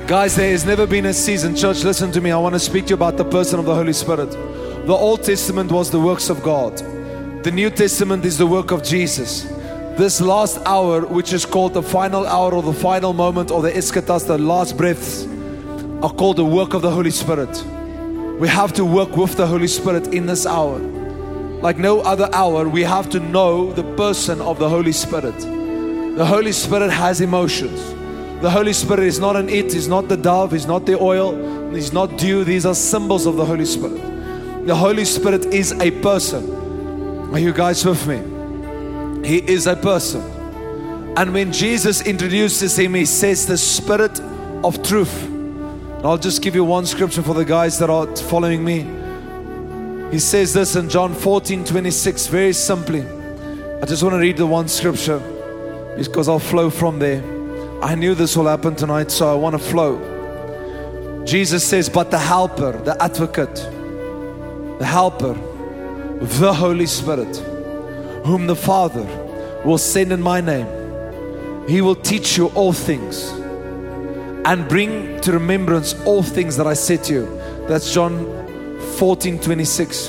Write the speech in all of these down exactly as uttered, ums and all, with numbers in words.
Guys, there has never been a season. Church, listen to me. I want to speak to you about the person of the Holy Spirit. The Old Testament was the works of God. The New Testament is the work of Jesus. This last hour, which is called the final hour or the final moment or the eschatos, the last breaths, are called the work of the Holy Spirit. We have to work with the Holy Spirit in this hour. Like no other hour, we have to know the person of the Holy Spirit. The Holy Spirit has emotions. The Holy Spirit is not an it, He's not the dove, He's not the oil, He's not dew. These are symbols of the Holy Spirit. The Holy Spirit is a person. Are you guys with me? He is a person. And when Jesus introduces Him, He says the Spirit of truth. And I'll just give you one scripture for the guys that are following me. He says this in John fourteen twenty-six, very simply. I just want to read the one scripture because I'll flow from there. I knew this will happen tonight, so I want to flow. Jesus says, but the helper, the advocate, the helper, the Holy Spirit, whom the Father will send in my name, He will teach you all things and bring to remembrance all things that I said to you. That's John fourteen twenty-six.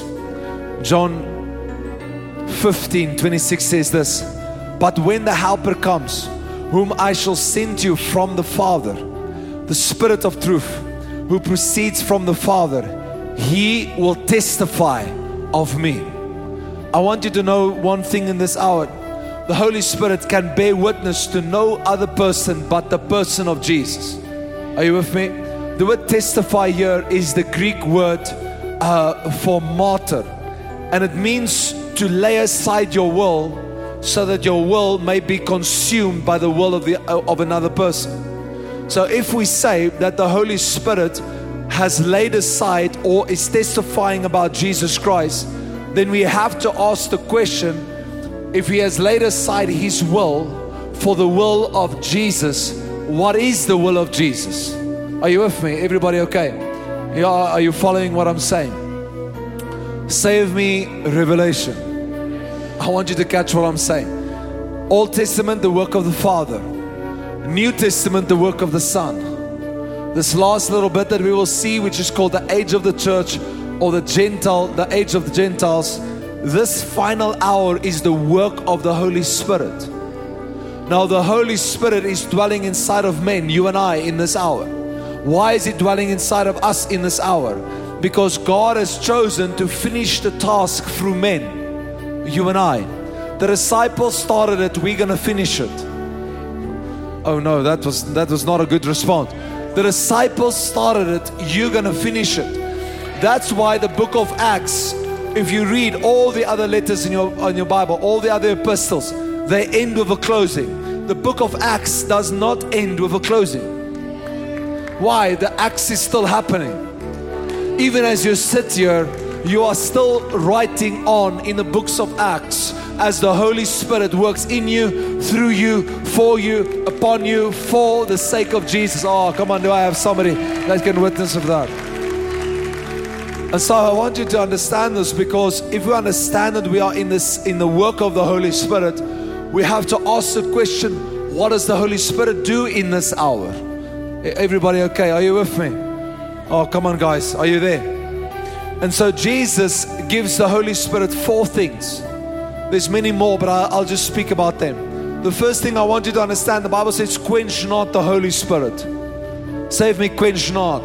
John fifteen twenty-six says this, but when the helper comes, whom I shall send to you from the Father, the Spirit of truth, who proceeds from the Father, He will testify of me. I want you to know one thing in this hour. The Holy Spirit can bear witness to no other person but the person of Jesus. Are you with me? The word testify here is the Greek word uh, for martyr, and it means to lay aside your will so that your will may be consumed by the will of the of another person. So if we say that the Holy Spirit has laid aside or is testifying about Jesus Christ, then we have to ask the question, if He has laid aside His will for the will of Jesus, what is the will of Jesus? Are you with me? Everybody okay? Yeah, are you following what I'm saying? Save me revelation. I want you to catch what I'm saying. Old Testament, the work of the Father. New Testament, the work of the Son. This last little bit that we will see, which is called the age of the church, or the Gentile, the age of the Gentiles. This final hour is the work of the Holy Spirit. Now the Holy Spirit is dwelling inside of men, you and I, in this hour. Why is it dwelling inside of us in this hour? Because God has chosen to finish the task through men, you and I. The disciples started it, we're going to finish it. Oh no, that was that was not a good response. The disciples started it, you're going to finish it. That's why the book of Acts, if you read all the other letters in your, in your Bible, all the other epistles, they end with a closing. The book of Acts does not end with a closing. Why? The Acts is still happening. Even as you sit here, you are still writing on in the books of Acts as the Holy Spirit works in you, through you, for you, upon you, for the sake of Jesus. Oh, come on, do I have somebody that can witness of that? And so I want you to understand this, because if we understand that we are in this, in the work of the Holy Spirit, we have to ask the question, what does the Holy Spirit do in this hour? Everybody okay? Are you with me? Oh, come on guys, are you there? And so Jesus gives the Holy Spirit four things. There's many more, but I'll just speak about them. The first thing I want you to understand, the Bible says, quench not the Holy Spirit. Say with me, quench not.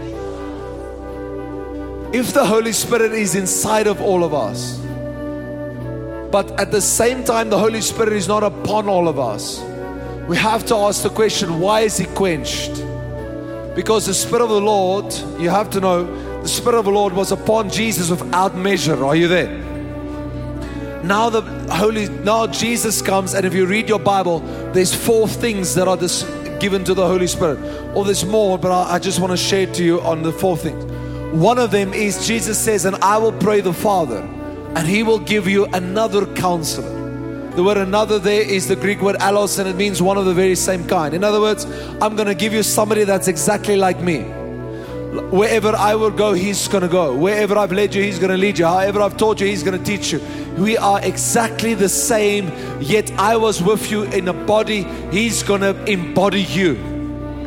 If the Holy Spirit is inside of all of us, but at the same time the Holy Spirit is not upon all of us, we have to ask the question, why is He quenched? Because the Spirit of the Lord, you have to know, the Spirit of the Lord was upon Jesus without measure. Are you there? Now the Holy, now Jesus comes, and if you read your Bible, there's four things that are this, given to the Holy Spirit. Or there's more, but I, I just want to share to you on the four things. One of them is, Jesus says, and I will pray the Father, and He will give you another counselor. The word another there is the Greek word allos, and it means one of the very same kind. In other words, I'm going to give you somebody that's exactly like me. Wherever I will go, He's going to go. Wherever I've led you, He's going to lead you. However I've taught you, He's going to teach you. We are exactly the same, yet I was with you in a body. He's going to embody you.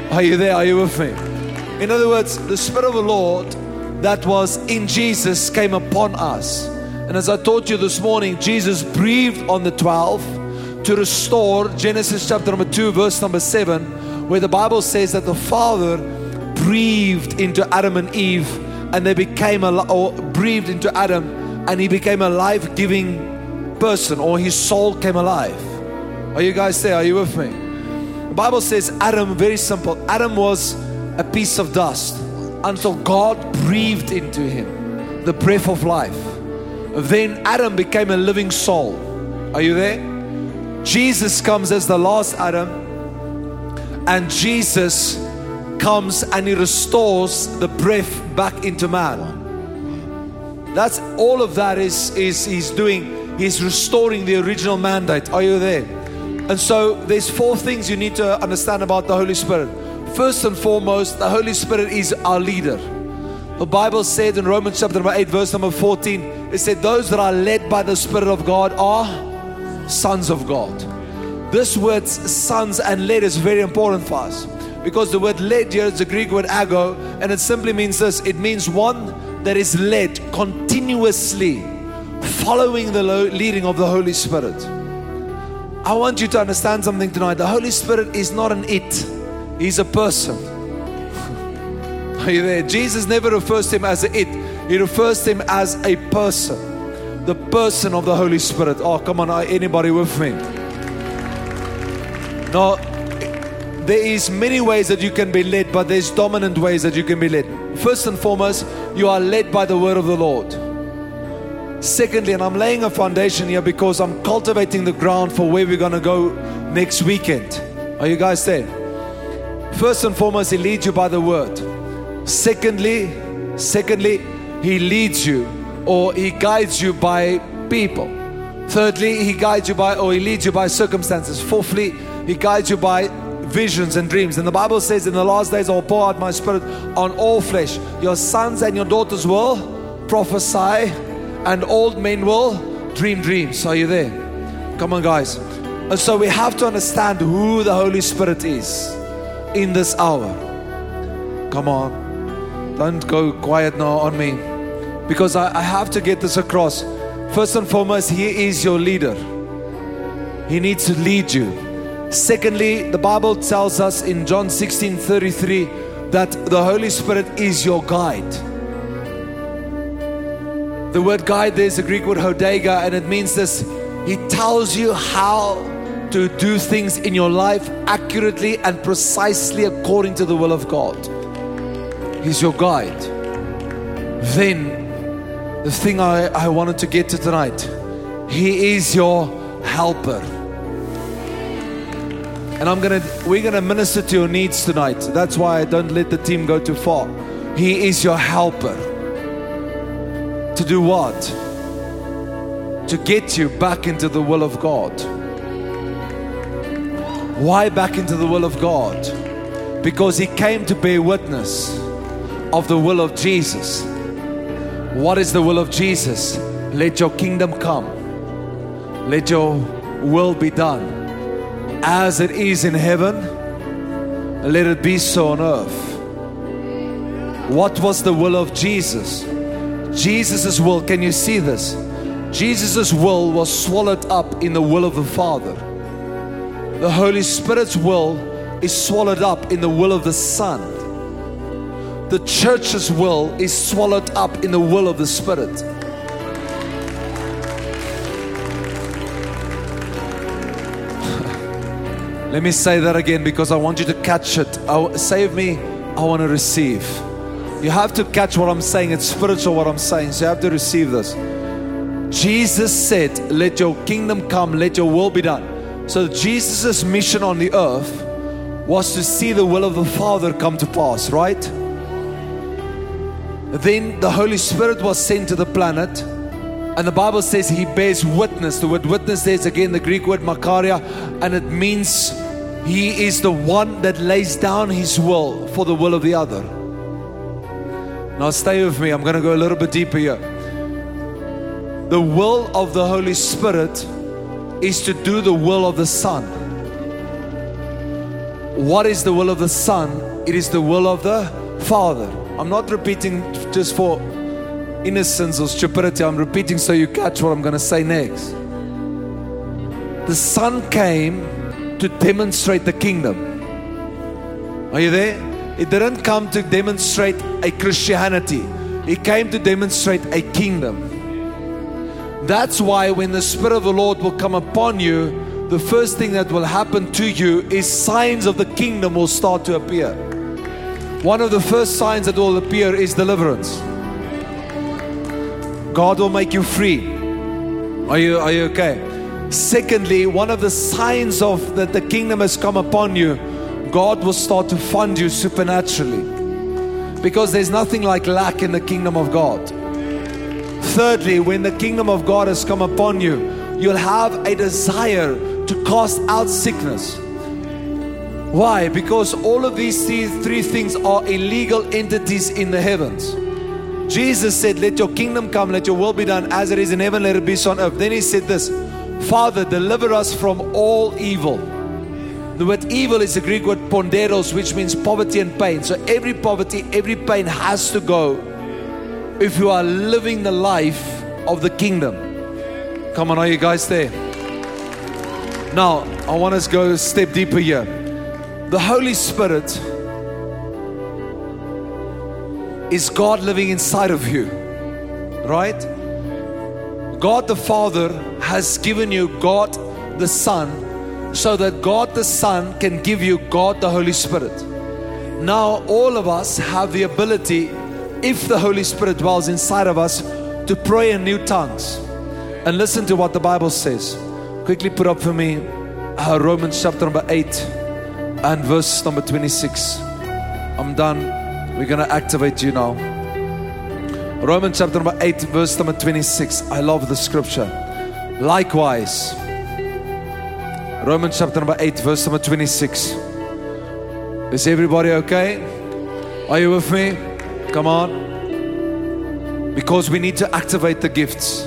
Are you there? Are you with me? In other words, the Spirit of the Lord that was in Jesus came upon us. And as I taught you this morning, Jesus breathed on the twelve to restore Genesis chapter number two, verse number seven, where the Bible says that the Father breathed into Adam and Eve, and they became a, or breathed into Adam, and he became a life-giving person, or his soul came alive. Are you guys there? Are you with me? The Bible says Adam, very simple, Adam was a piece of dust until God breathed into him the breath of life. Then Adam became a living soul. Are you there? Jesus comes as the last Adam, and Jesus comes and he restores the breath back into man. That's all of that is, is he's doing. He's restoring the original mandate. Are you there? And so there's four things you need to understand about the Holy Spirit. First and foremost, the Holy Spirit is our leader. The Bible said in Romans chapter number eight, verse number fourteen, it said, those that are led by the Spirit of God are sons of God. This word sons and led is very important for us, because the word led here is the Greek word ago, and it simply means this. It means one that is led continuously, following the leading of the Holy Spirit. I want you to understand something tonight. The Holy Spirit is not an it. He's a person. Are you there? Jesus never refers to him as a it. He refers to him as a person. The person of the Holy Spirit. Oh, come on, anybody with me? Now, there is many ways that you can be led, but there's dominant ways that you can be led. First and foremost, you are led by the word of the Lord. Secondly, and I'm laying a foundation here because I'm cultivating the ground for where we're going to go next weekend. Are you guys there? First and foremost, he leads you by the word. Secondly, secondly, he leads you or he guides you by people. Thirdly, he guides you by or he leads you by circumstances. Fourthly, he guides you by visions and dreams. And the Bible says, in the last days I will pour out my Spirit on all flesh. Your sons and your daughters will prophesy, and old men will dream dreams. Are you there? Come on, guys. And so we have to understand who the Holy Spirit is in this hour. Come on. Don't go quiet now on me, because I, I have to get this across. First and foremost, he is your leader. He needs to lead you. Secondly, the Bible tells us in John sixteen thirty-three that the Holy Spirit is your guide. The word guide there is the Greek word hodega, and it means this. He tells you how to do things in your life accurately and precisely according to the will of God. He's your guide. Then, the thing I, I wanted to get to tonight, he is your helper. And I'm gonna, we're gonna minister to your needs tonight. That's why I don't let the team go too far. He is your helper. To do what? To get you back into the will of God. Why back into the will of God? Because he came to bear witness of the will of Jesus. What is the will of Jesus? Let your kingdom come. Let your will be done. As it is in heaven, let it be so on earth. What was the will of Jesus? Jesus' will, can you see this? Jesus' will was swallowed up in the will of the Father. The Holy Spirit's will is swallowed up in the will of the Son. The church's will is swallowed up in the will of the Spirit. Let me say that again, because I want you to catch it. I, save me, I want to receive. You have to catch what I'm saying. It's spiritual what I'm saying, so you have to receive this. Jesus said, let your kingdom come, let your will be done. So Jesus' mission on the earth was to see the will of the Father come to pass, right? Then the Holy Spirit was sent to the planet, and the Bible says he bears witness. The word witness there is again the Greek word makaria, and it means he is the one that lays down his will for the will of the other. Now stay with me, I'm going to go a little bit deeper here. The will of the Holy Spirit is to do the will of the Son. what is the will of the Son? It is the will of the Father. I'm not repeating just for innocence or stupidity. I'm repeating so you catch what I'm going to say next. The Son came to demonstrate the kingdom. Are you there? It didn't come to demonstrate a Christianity. It came to demonstrate a kingdom. That's why when the Spirit of the Lord will come upon you, the first thing that will happen to you is signs of the kingdom will start to appear. One of the first signs that will appear is deliverance. God will make you free. Are you, are you okay? Secondly, one of the signs of that the kingdom has come upon you, God will start to fund you supernaturally. Because there's nothing like lack in the kingdom of God. Thirdly, when the kingdom of God has come upon you, you'll have a desire to cast out sickness. Why? Because all of these three things are illegal entities in the heavens. Jesus said, let your kingdom come, let your will be done as it is in heaven, let it be so on earth. Then he said this, Father, deliver us from all evil. The word evil is the Greek word ponderos, which means poverty and pain. So every poverty, every pain has to go if you are living the life of the kingdom. Come on, are you guys there? Now, I want us to go a step deeper here. The Holy Spirit is God living inside of you, right? God the Father has given you God the Son so that God the Son can give you God the Holy Spirit. Now, all of us have the ability, if the Holy Spirit dwells inside of us, to pray in new tongues. And listen to what the Bible says. Quickly put up for me uh, Romans chapter number eight and verse number twenty-six. I'm done. We're going to activate you now. Romans chapter number eight, verse number twenty-six. I love the scripture. Likewise, Romans chapter number eight, verse number twenty-six. Is everybody okay? Are you with me? Come on. Because we need to activate the gifts.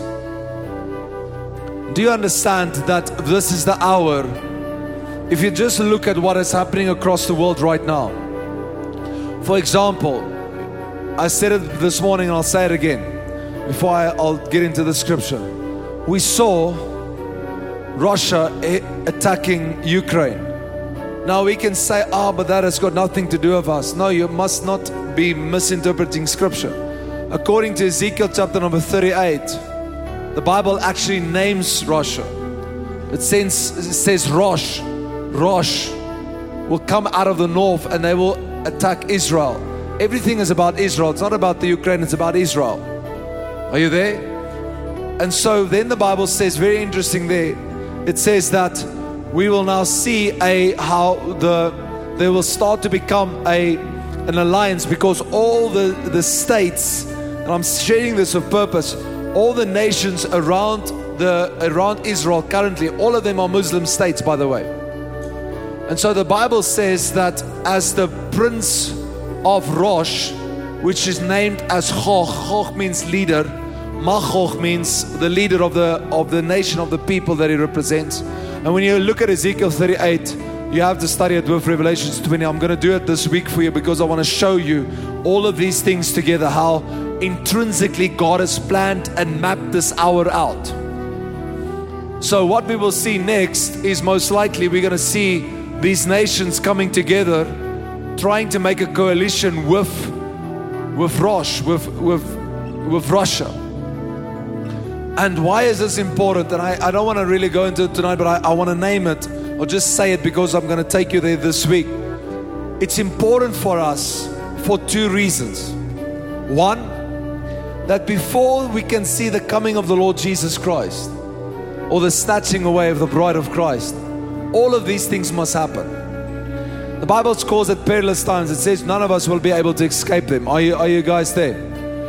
Do you understand that this is the hour? If you just look at what is happening across the world right now. For example, I said it this morning and I'll say it again before I, I'll get into the scripture. We saw Russia attacking Ukraine. Now we can say, ah, oh, but that has got nothing to do with us. No, you must not be misinterpreting scripture. According to Ezekiel chapter number thirty-eight, the Bible actually names Russia. It says, it says Rosh, Rosh will come out of the north and they will attack Israel. Everything is about Israel. It's not about the Ukraine, it's about Israel. Are you there? And so then the Bible says, very interesting there, it says that we will now see a how the there will start to become a an alliance, because all the, the states, and I'm sharing this with purpose, all the nations around the around Israel currently, all of them are Muslim states, by the way. And so the Bible says that as the prince of Rosh, which is named as Chog, Chog means leader, Machoch means the leader of the of the nation, of the people that he represents. And when you look at Ezekiel thirty-eight, you have to study it with Revelations twenty. I'm going to do it this week for you because I want to show you all of these things together, how intrinsically God has planned and mapped this hour out. So what we will see next is most likely we're going to see these nations coming together, trying to make a coalition with with Rosh, with with with Russia. And why is this important? And I, I don't want to really go into it tonight, but I, I want to name it or just say it because I'm going to take you there this week. It's important for us for two reasons. One, that before we can see the coming of the Lord Jesus Christ or the snatching away of the bride of Christ, all of these things must happen. The Bible calls it perilous times. It says none of us will be able to escape them. Are you, are you guys there?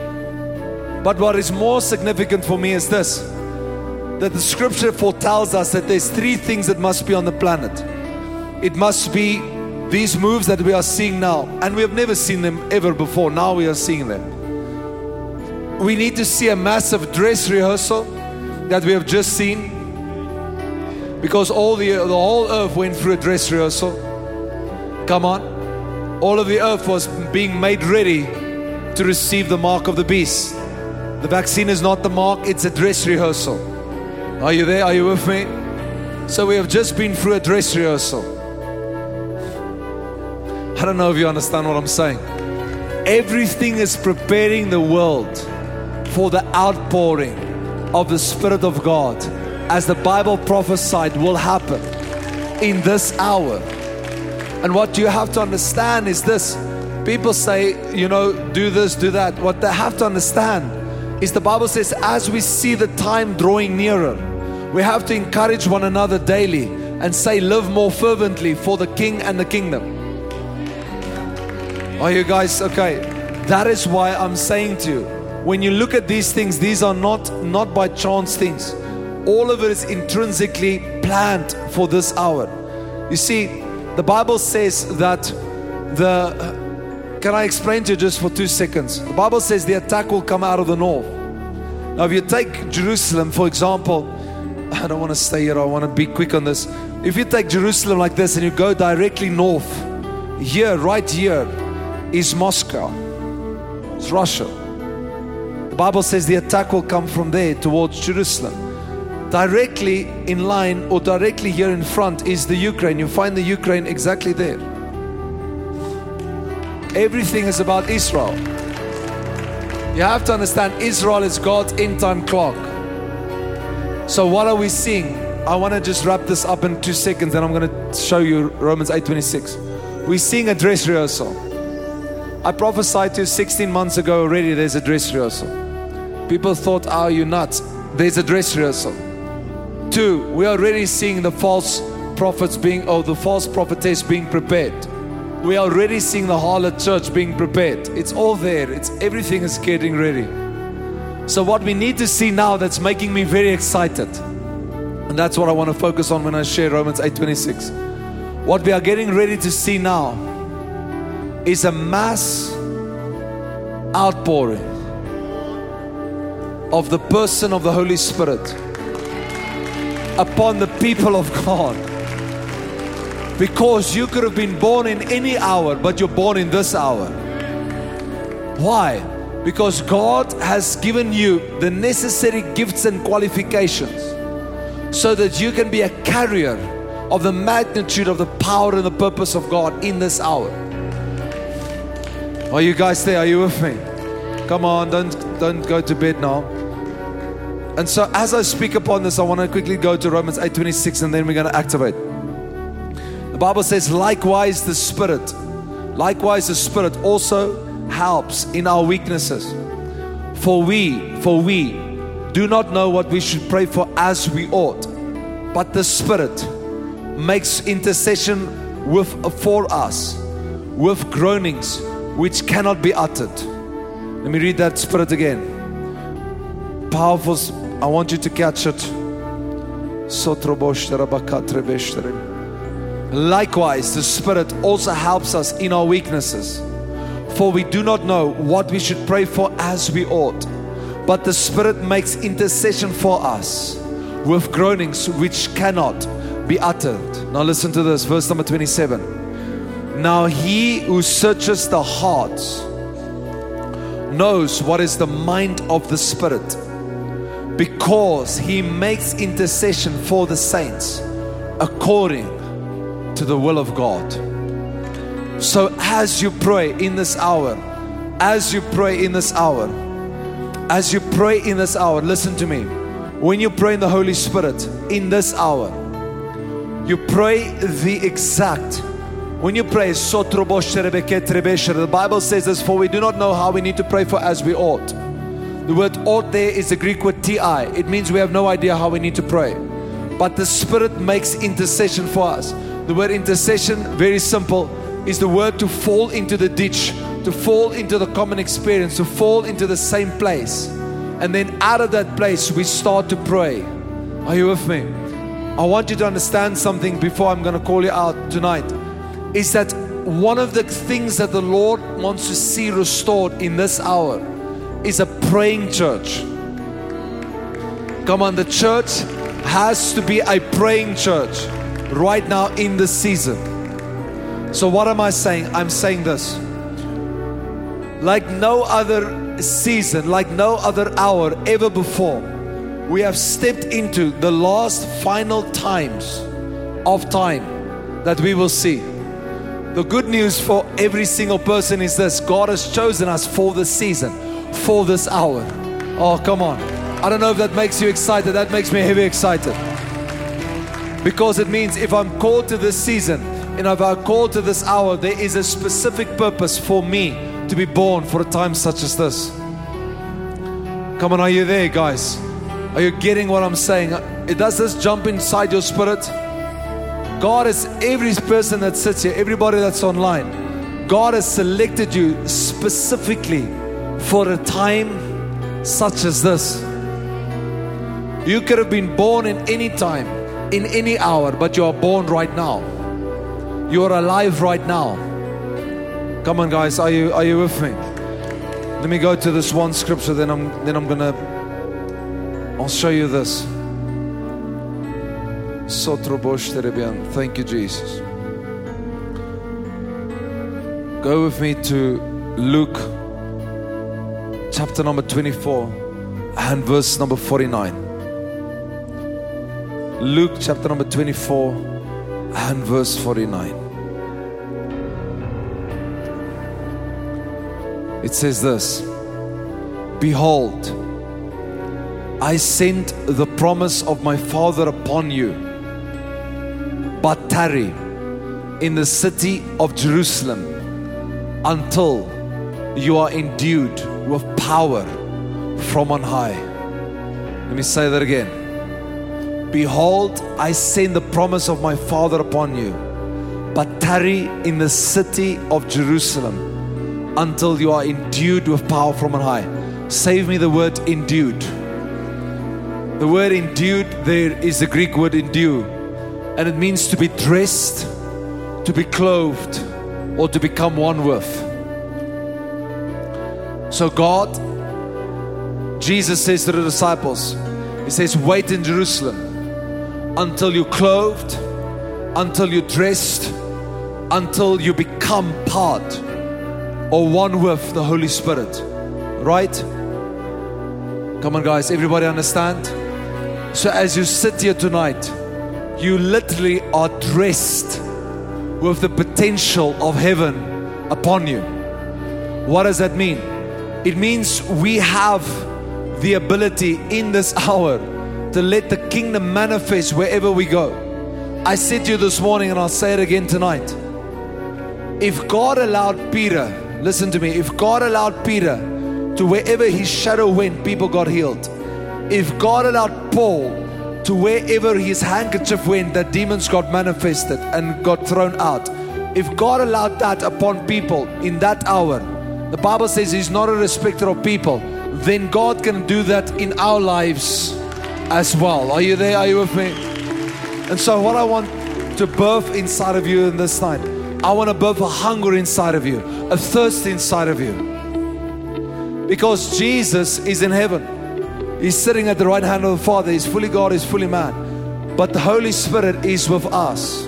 But what is more significant for me is this, that the scripture foretells us that there's three things that must be on the planet. It must be these moves that we are seeing now, and we have never seen them ever before. Now we are seeing them. We need to see a massive dress rehearsal that we have just seen, because all the, the whole earth went through a dress rehearsal. Come on. All of the earth was being made ready to receive the mark of the beast. The vaccine is not the mark, it's a dress rehearsal. Are you there? Are you with me? So we have just been through a dress rehearsal. I don't know if you understand what I'm saying. Everything is preparing the world for the outpouring of the Spirit of God, as the Bible prophesied will happen in this hour. And what you have to understand is this. People say, you know, do this, do that. What they have to understand is the Bible says, as we see the time drawing nearer, we have to encourage one another daily and say, live more fervently for the King and the kingdom. Are you guys okay? That is why I'm saying to you, when you look at these things, these are not, not by chance things. All of it is intrinsically planned for this hour. You see, the Bible says that the... Can I explain to you just for two seconds? The Bible says the attack will come out of the north. Now if you take Jerusalem, for example, I don't want to stay here, I want to be quick on this. If you take Jerusalem like this and you go directly north, here, right here, is Moscow. It's Russia. The Bible says the attack will come from there towards Jerusalem. Directly in line or directly here in front is the Ukraine. You find the Ukraine exactly there. Everything is about Israel. You have to understand, Israel is God's end time clock. So what are we seeing? I want to just wrap this up in two seconds and I'm going to show you Romans eight twenty-six. We're seeing a dress rehearsal. I prophesied to you sixteen months ago already, there's a dress rehearsal. People thought, oh, you're nuts. There's a dress rehearsal. Two, we're already seeing the false prophets being, or the false prophetess being prepared. We are already seeing the harlot church being prepared. It's all there. It's everything is getting ready. So what we need to see now, that's making me very excited, and that's what I want to focus on when I share Romans eight twenty-six. What we are getting ready to see now is a mass outpouring of the person of the Holy Spirit upon the people of God. Because you could have been born in any hour, but you're born in this hour. Why? Because God has given you the necessary gifts and qualifications so that you can be a carrier of the magnitude of the power and the purpose of God in this hour. Are you guys there? Are you with me? Come on, don't, don't go to bed now. And so as I speak upon this, I want to quickly go to Romans eight twenty-six and then we're going to activate. The Bible says, likewise the Spirit, likewise the Spirit also helps in our weaknesses. For we, for we do not know what we should pray for as we ought, but the Spirit makes intercession with, for us with groanings which cannot be uttered. Let me read that Spirit again. Powerful. I want you to catch it. Likewise, the Spirit also helps us in our weaknesses. For we do not know what we should pray for as we ought, but the Spirit makes intercession for us with groanings which cannot be uttered. Now listen to this, verse number twenty-seven. Now He who searches the hearts knows what is the mind of the Spirit, because He makes intercession for the saints according to the will of God. So as you pray in this hour, as you pray in this hour, as you pray in this hour, listen to me. When you pray in the Holy Spirit in this hour, you pray the exact, when you pray, the Bible says this, for we do not know how we need to pray for as we ought. The word ought there is the Greek word ti. It means we have no idea how we need to pray. But the Spirit makes intercession for us. The word intercession, very simple, is the word to fall into the ditch, to fall into the common experience, to fall into the same place. And then out of that place, we start to pray. Are you with me? I want you to understand something before I'm going to call you out tonight. Is that one of the things that the Lord wants to see restored in this hour is a praying church. Come on, the church has to be a praying church right now in this season. So what am I saying? I'm saying this. Like no other season, like no other hour ever before, we have stepped into the last final times of time that we will see. The good news for every single person is this: God has chosen us for this season, for this hour. Oh, come on. I don't know if that makes you excited. That makes me heavy excited. Because it means if I'm called to this season, and if I'm called to this hour, there is a specific purpose for me to be born for a time such as this. Come on, are you there, guys? Are you getting what I'm saying? It does this jump inside your spirit? God is, every person that sits here, everybody that's online, God has selected you specifically for a time such as this. You could have been born in any time, in any hour, but you are born right now. You are alive right now. Come on, guys, are you are you with me? Let me go to this one scripture, then I'm then I'm gonna I'll show you this. Thank you, Jesus. Go with me to Luke chapter number twenty-four and verse number forty-nine. Luke chapter number twenty-four and verse forty-nine. It says this: Behold, I sent the promise of my Father upon you, but tarry in the city of Jerusalem until you are endued with power from on high. Let me say that again. Behold, I send the promise of my Father upon you, but tarry in the city of Jerusalem until you are endued with power from on high. Save me the word endued. The word endued there is the Greek word endue, and it means to be dressed, to be clothed, or to become one with. So God, Jesus says to the disciples, He says, wait in Jerusalem until you're clothed, until you're dressed, until you become part or one with the Holy Spirit. Right? Come on, guys, everybody understand? So as you sit here tonight, you literally are dressed with the potential of heaven upon you. What does that mean? It means we have the ability in this hour to let the kingdom manifest wherever we go. I said to you this morning, and I'll say it again tonight. If God allowed Peter, listen to me, if God allowed Peter to wherever his shadow went, people got healed. If God allowed Paul to wherever his handkerchief went, that demons got manifested and got thrown out. If God allowed that upon people in that hour, the Bible says He's not a respecter of people, then God can do that in our lives as well. Are you there? Are you with me? And so what I want to birth inside of you in this night, I want to birth a hunger inside of you, a thirst inside of you. Because Jesus is in heaven. He's sitting at the right hand of the Father. He's fully God, He's fully man. But the Holy Spirit is with us.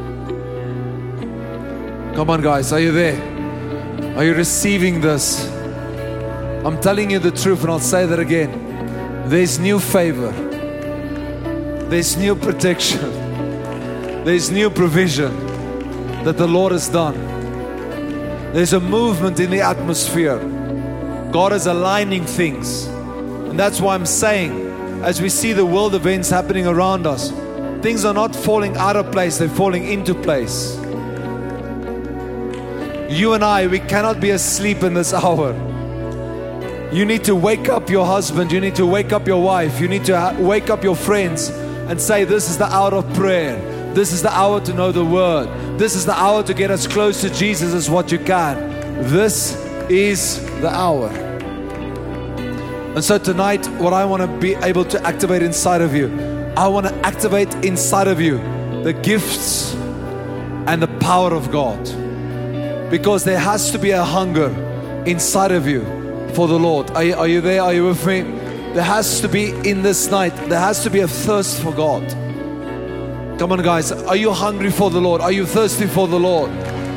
Come on, guys, are you there? Are you receiving this? I'm telling you the truth, and I'll say that again. There's new favor. There's new protection. There's new provision that the Lord has done. There's a movement in the atmosphere. God is aligning things. And that's why I'm saying, as we see the world events happening around us, things are not falling out of place, they're falling into place. You and I, we cannot be asleep in this hour. You need to wake up your husband, you need to wake up your wife, you need to ha- wake up your friends and say, this is the hour of prayer. This is the hour to know the word. This is the hour to get as close to Jesus as what you can. This is the hour. And so tonight, what I want to be able to activate inside of you, I want to activate inside of you the gifts and the power of God. Because there has to be a hunger inside of you for the Lord. Are you, are you there? Are you with me? There has to be, in this night, there has to be a thirst for God. Come on, guys. Are you hungry for the Lord? Are you thirsty for the Lord?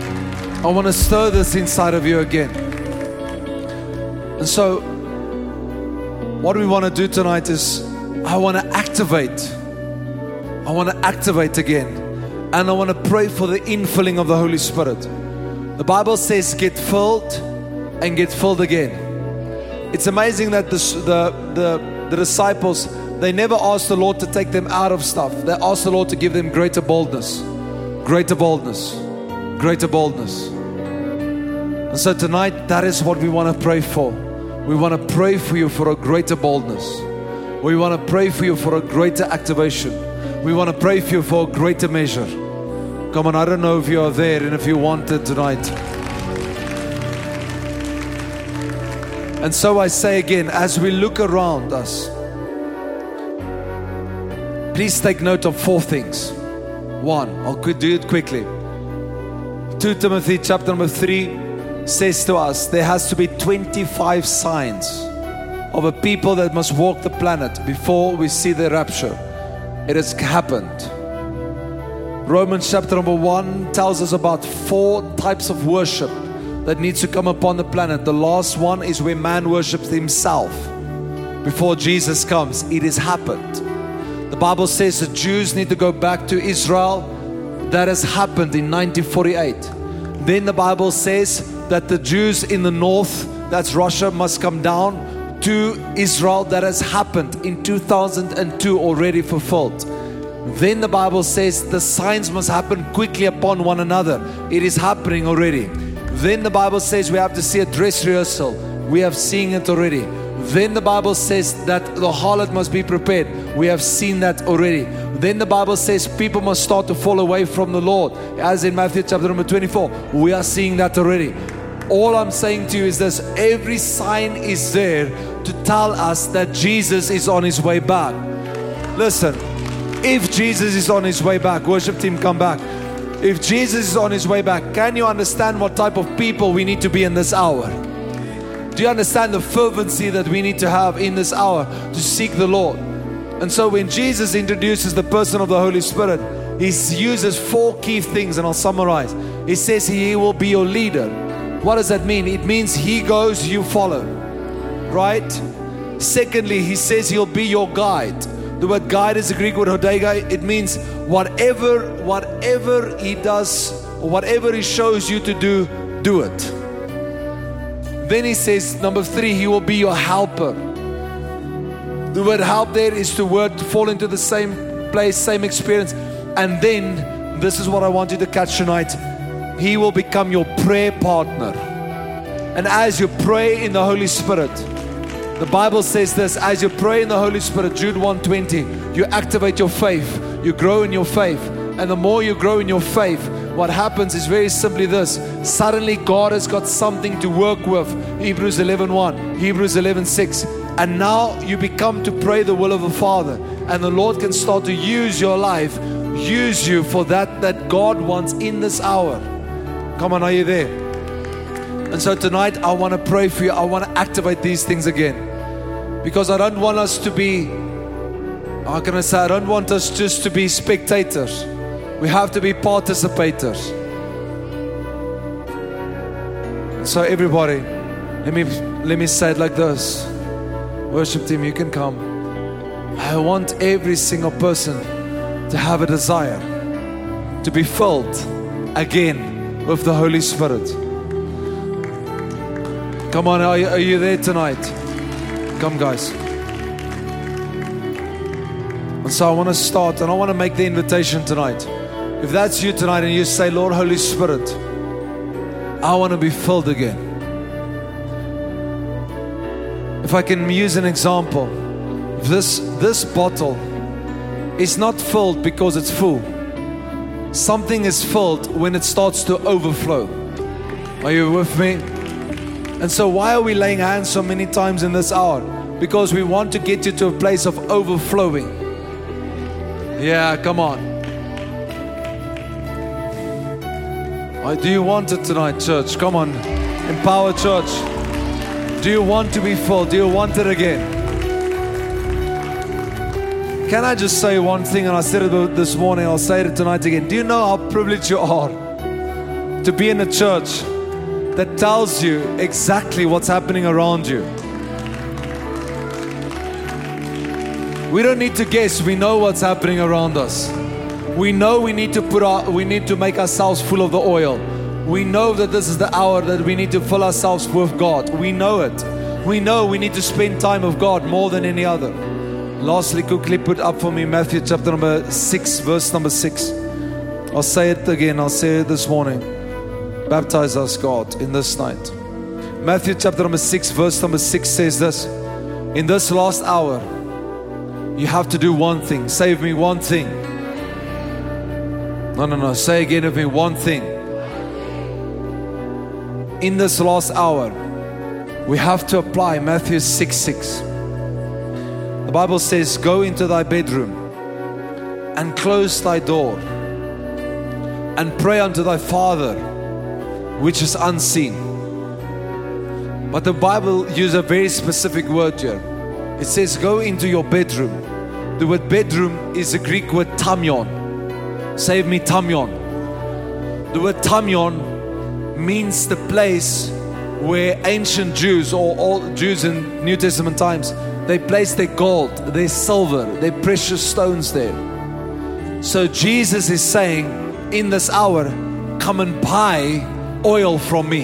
I want to stir this inside of you again. And so, what we want to do tonight is, I want to activate. I want to activate again. And I want to pray for the infilling of the Holy Spirit. The Bible says, get filled and get filled again. It's amazing that the, the, the, the disciples, they never asked the Lord to take them out of stuff. They asked the Lord to give them greater boldness. Greater boldness. Greater boldness. And so tonight, that is what we want to pray for. We want to pray for you for a greater boldness. We want to pray for you for a greater activation. We want to pray for you for a greater measure. Come on, I don't know if you are there and if you want it tonight. And so I say again, as we look around us, please take note of four things. One, I'll do it quickly. Second Timothy chapter number three says to us, there has to be twenty-five signs of a people that must walk the planet before we see the rapture. It has happened. Romans chapter number one tells us about four types of worship that needs to come upon the planet. The last one is where man worships himself before Jesus comes. It has happened. The Bible says the Jews need to go back to Israel. That has happened in nineteen forty-eight. Then the Bible says that the Jews in the north, that's Russia, must come down to Israel. That has happened in two thousand two, already fulfilled. Then the Bible says the signs must happen quickly upon one another. It is happening already. Then the Bible says we have to see a dress rehearsal. We have seen it already. Then the Bible says that the harlot must be prepared. We have seen that already. Then the Bible says people must start to fall away from the Lord, as in Matthew chapter number twenty-four. We are seeing that already. All I'm saying to you is this: every sign is there to tell us that Jesus is on His way back. Listen, if Jesus is on His way back, worship team, come back. If Jesus is on His way back, can you understand what type of people we need to be in this hour? Do you understand the fervency that we need to have in this hour to seek the Lord? And so when Jesus introduces the person of the Holy Spirit, He uses four key things, and I'll summarize. He says He will be your leader. What does that mean? It means He goes, you follow. Right? Secondly, He says He'll be your guide. The word guide is the Greek word hodega. It means whatever, whatever He does, or whatever He shows you to do, do it. Then He says, number three, He will be your helper. The word help there is the word to fall into the same place, same experience. And then, this is what I want you to catch tonight. He will become your prayer partner. And as you pray in the Holy Spirit, the Bible says this: as you pray in the Holy Spirit, Jude one twenty, you activate your faith, you grow in your faith. And the more you grow in your faith, what happens is very simply this: suddenly God has got something to work with. Hebrews eleven one, Hebrews eleven six. And now you become to pray the will of the Father, and the Lord can start to use your life, use you for that that God wants in this hour. Come on, are you there? And so tonight I want to pray for you. I want to activate these things again, because I don't want us to be, how can I say, I don't want us just to be spectators. We have to be participators. And so everybody, let me let me say it like this. Worship team, you can come. I want every single person to have a desire to be filled again with the Holy Spirit. Come on, are you, are you there tonight? Come, guys. And so I want to start, and I want to make the invitation tonight. If that's you tonight and you say, Lord, Holy Spirit, I want to be filled again. If I can use an example, this, this bottle is not filled because it's full. Something is filled when it starts to overflow. Are you with me? And so why are we laying hands so many times in this hour? Because we want to get you to a place of overflowing. Yeah, come on. Do you want it tonight, church? Come on. Empower Church. Do you want to be full? Do you want it again? Can I just say one thing? And I said it this morning, I'll say it tonight again. Do you know how privileged you are to be in a church that tells you exactly what's happening around you. We don't need to guess, we know what's happening around us. We know we need to put our, we need to make ourselves full of the oil. We know that this is the hour that we need to fill ourselves with God. We know it. We know we need to spend time with God more than any other. Lastly, quickly put up for me Matthew chapter number six, verse number six. I'll say it again, I'll say it this morning. Baptize us, God, in this night. Matthew chapter number six, verse number six says this: in this last hour, you have to do one thing. Say with me, one thing. No, no, no. Say again with me, one thing. In this last hour, we have to apply Matthew six six. The Bible says, go into thy bedroom and close thy door and pray unto thy Father which is unseen. But the Bible uses a very specific word here. It says, go into your bedroom. The word bedroom is the Greek word tamion. Say with me, tamion. The word tamion means the place where ancient Jews, or all Jews in New Testament times, they placed their gold, their silver, their precious stones there. So Jesus is saying, in this hour, come and buy oil from me.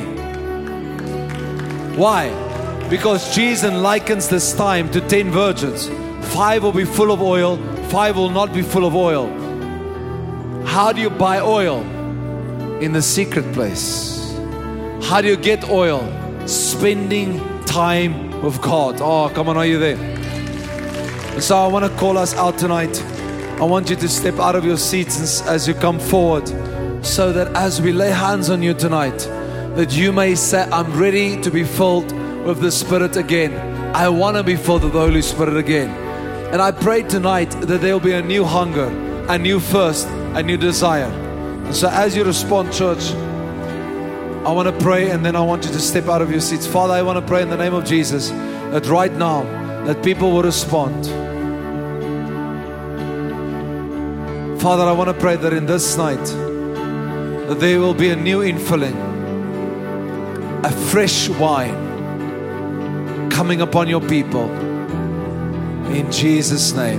Why? Because Jesus likens this time to ten virgins. Five will be full of oil, five will not be full of oil. How do you buy oil? In the secret place. How do you get oil? Spending time with God. Oh, come on, are you there? So I want to call us out tonight. I want you to step out of your seats as you come forward, so that as we lay hands on you tonight, that you may say, I'm ready to be filled with the Spirit again. I want to be filled with the Holy Spirit again. And I pray tonight that there will be a new hunger, a new thirst, a new desire. And so as you respond, church, I want to pray, and then I want you to step out of your seats. Father, I want to pray in the name of Jesus that right now, that people will respond. Father, I want to pray that in this night, that there will be a new infilling, a fresh wine coming upon your people. In Jesus' name.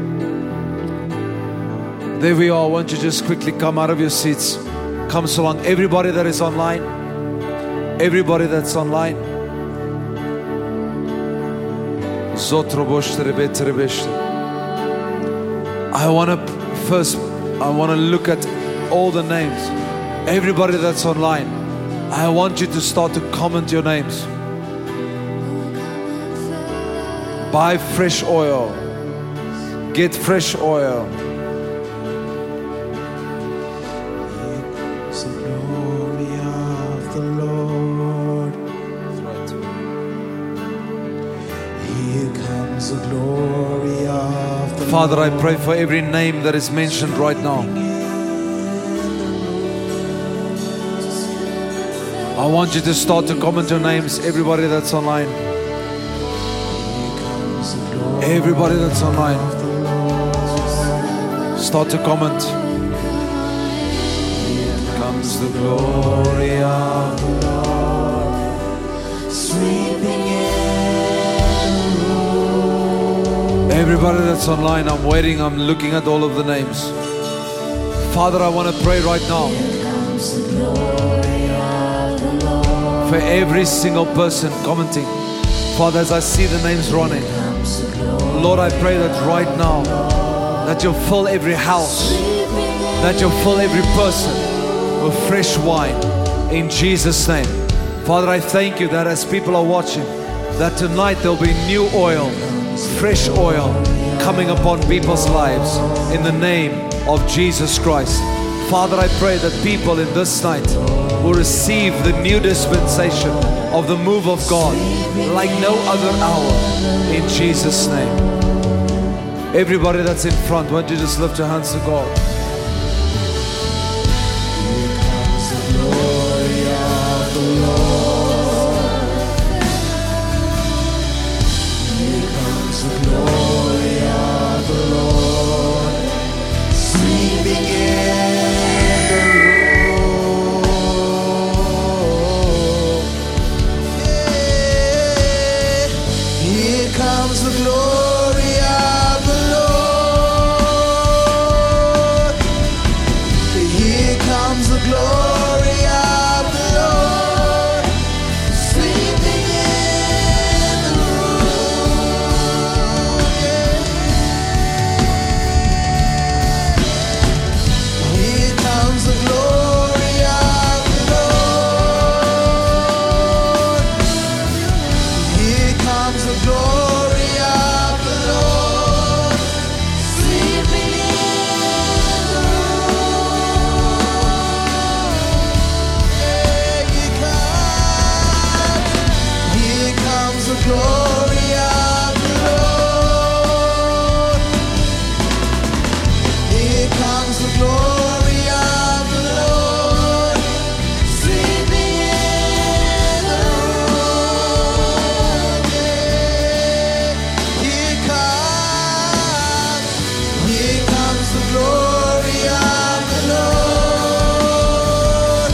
There we are. I want you to just quickly come out of your seats. Come so long. Everybody that is online, everybody that's online. I want to first, I want to look at all the names. Everybody that's online, I want you to start to comment your names. Buy fresh oil. Get fresh oil. It's the glory of the Lord. That's right. Here comes the glory of the Father, I Lord. pray for every name that is mentioned right now. I want you to start to comment your names. Everybody that's online. Everybody that's online, start to comment. Here comes the glory of the Lord, Sweeping in the room. everybody that's online. I'm waiting, I'm looking at all of the names. Father, I want to pray right now for every single person commenting. Father, as I see the names running, Lord, I pray that right now, that you'll fill every house, that you'll fill every person with fresh wine in Jesus' name. Father, I thank you that as people are watching, that tonight there'll be new oil, fresh oil coming upon people's lives in the name of Jesus Christ. Father, I pray that people in this night will receive the new dispensation of the move of God like no other hour in Jesus' name. Everybody that's in front, why don't you just lift your hands to God? Here comes the glory of the Lord. Here comes the glory of the Lord, sweeping in the room. comes the glory of the Lord. Here comes the glory of the Lord, sweeping in the room. Here comes the glory of the Lord. Here comes the glory of the Lord, sweeping in the room. Yeah, here comes, here comes the glory of the Lord. Here comes the glory of the Lord, sweeping in the room. Yeah. Here comes, here comes the glory of the Lord.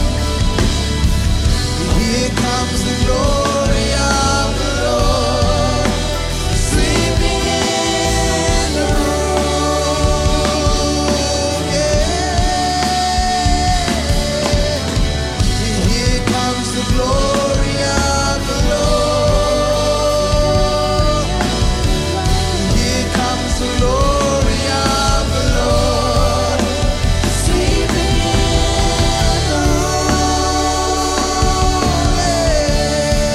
Here comes the glory of the Lord, sweeping in the room. Yeah. Here comes the glory of the Lord. Here comes the glory of the Lord, sweeping in the room.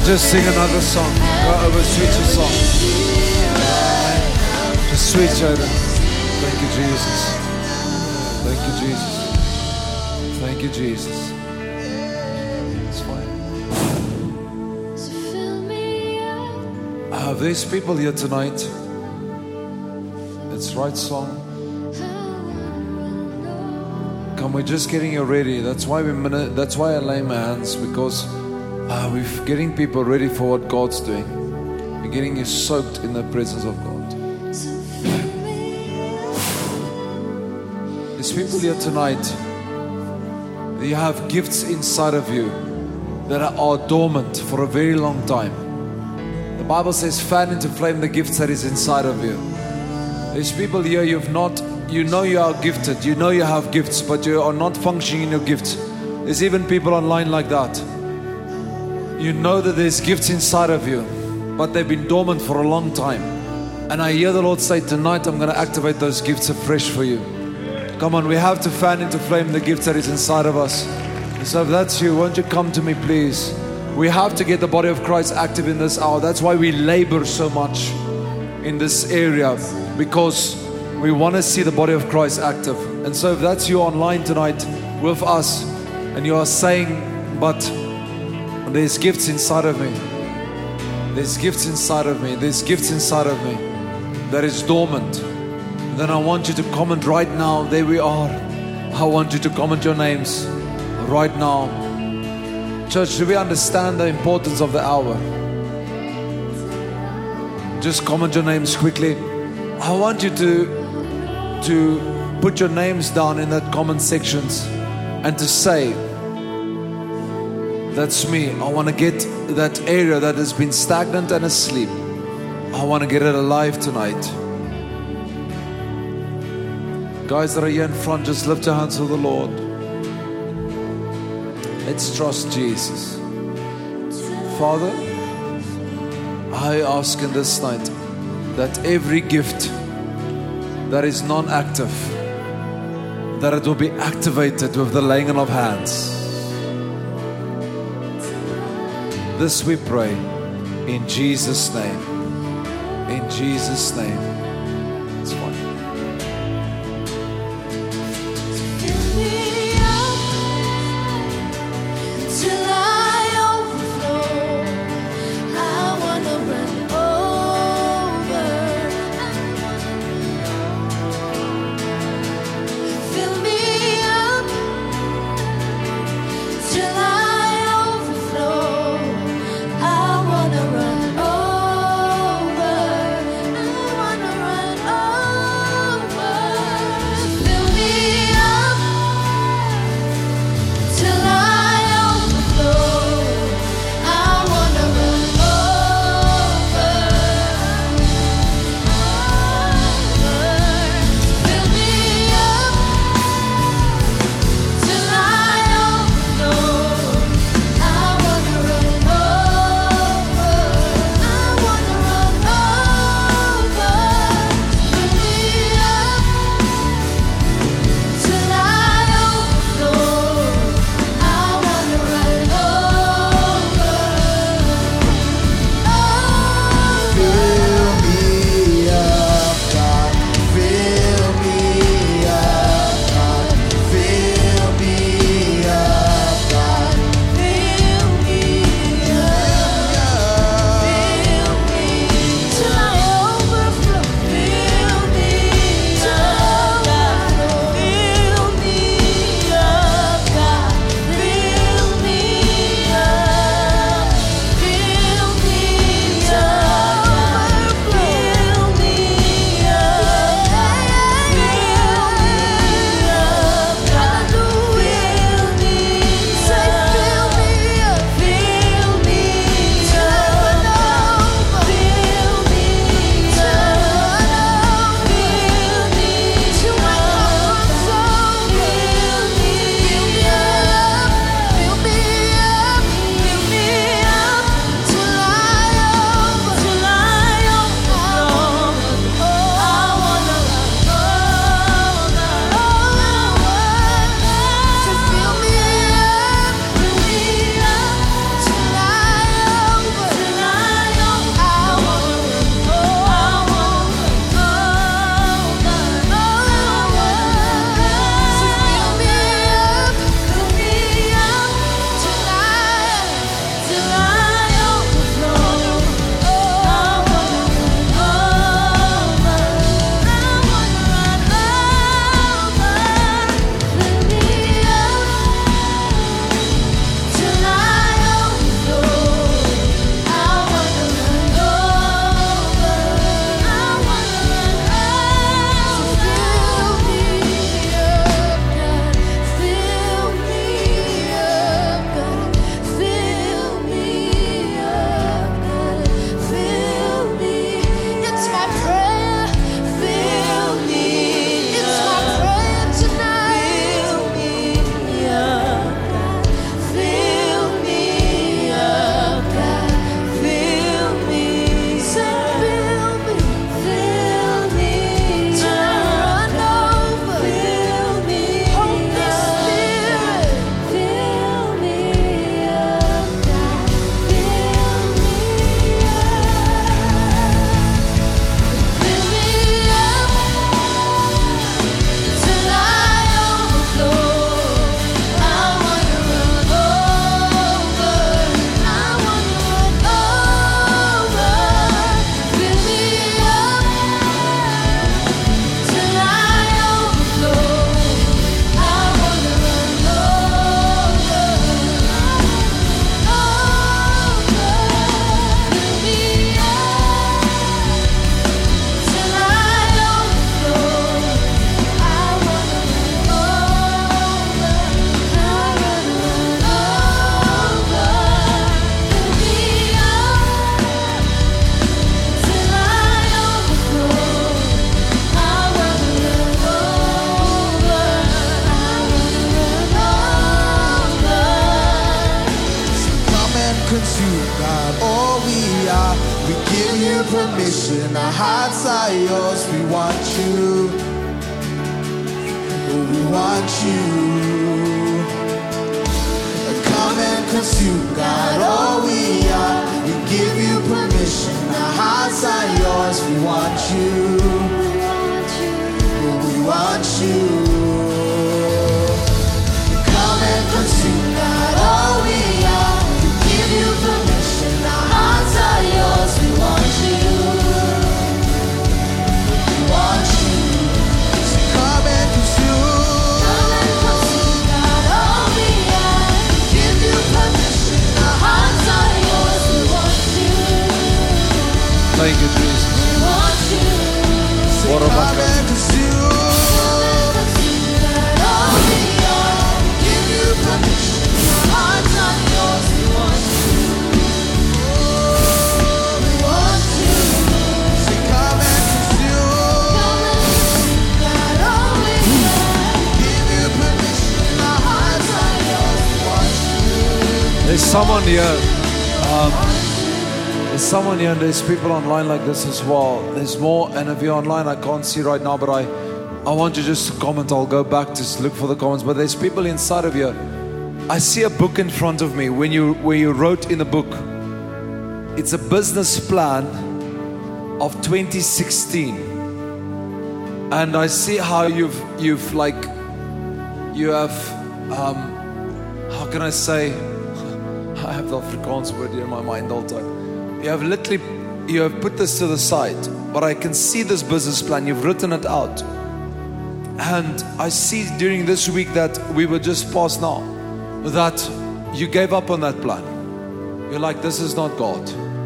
just sing another song. Go over, switch a song. Just switch over. Thank you, Jesus. Thank you, Jesus. Thank you, Jesus. It's fine. Uh, there's people here tonight. It's right song. Come, we're just getting you ready. That's why we. That's why I lay my hands, because uh, we're getting people ready for what God's doing. We're getting you soaked in the presence of God. There's people here tonight. You have gifts inside of you that are dormant for a very long time. The Bible says, fan into flame the gifts that is inside of you. There's people here, you've not, you know you are gifted, you know you have gifts, but you are not functioning in your gifts. There's even people online like that. You know that there's gifts inside of you, but they've been dormant for a long time. And I hear the Lord say, tonight I'm going to activate those gifts afresh for you. Come on, we have to fan into flame the gifts that is inside of us. And so if that's you, won't you come to me, please? We have to get the body of Christ active in this hour. That's why we labor so much in this area, because we want to see the body of Christ active. And so if that's you online tonight with us, and you are saying, but there's gifts inside of me. There's gifts inside of me. There's gifts inside of me that is dormant. Then I want you to comment right now. There we are. I want you to comment your names right now. Church, do we understand the importance of the hour? Just comment your names quickly. I want you to, to put your names down in that comment sections and to say, that's me. I want to get that area that has been stagnant and asleep. I want to get it alive tonight. Guys that are here in front, just lift your hands to the Lord. Let's trust Jesus. Father, I ask in this night that every gift that is non-active, that it will be activated with the laying on of hands. This we pray in Jesus' name. In Jesus' name. It's fine. Run give you permission. Our hearts are yours. We want you. We want you. Come and consume, God, all we are. We give you permission. Our hearts are yours. We want you. We want you. Come and consume, God, all we are. We give you permission. Our hearts are yours. We want you. We want you. So come and consume. Come and consume, God, all we are. We give you permission. Our hearts are yours. We want you. Thank you, Jesus. We want you. So What a come wonder. and consume. Come and consume, God, all we are. We give you permission. Our hearts are yours. We want you. We want you. So come and consume. Come and consume, God, all we are. We give you permission. Our hearts are yours. We want you. There's someone here. Um, there's someone here, and there's people online like this as well. There's more, and if you're online, I can't see right now, but I, I want you just to comment. I'll go back to look for the comments. But there's people inside of you. I see a book in front of me. When you, where you wrote in the book, it's a business plan of twenty sixteen, and I see how you've, you've like, you have, um, how can I say? I have the Afrikaans word here in my mind all the time. You have literally, you have put this to the side, but I can see this business plan. You've written it out. And I see during this week that we were just past now, that you gave up on that plan. You're like, this is not God.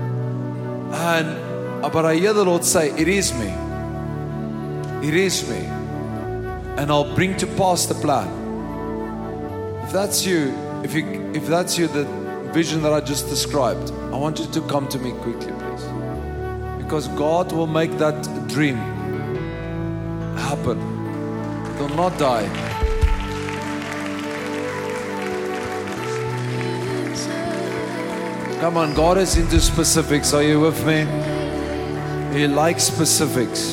And, but I hear the Lord say, it is me. It is me. And I'll bring to pass the plan. If that's you, if you, if that's you, the vision that I just described, I want you to come to me quickly, please. Because God will make that dream happen. It will not die. Come on, God is into specifics. Are you with me? He likes specifics.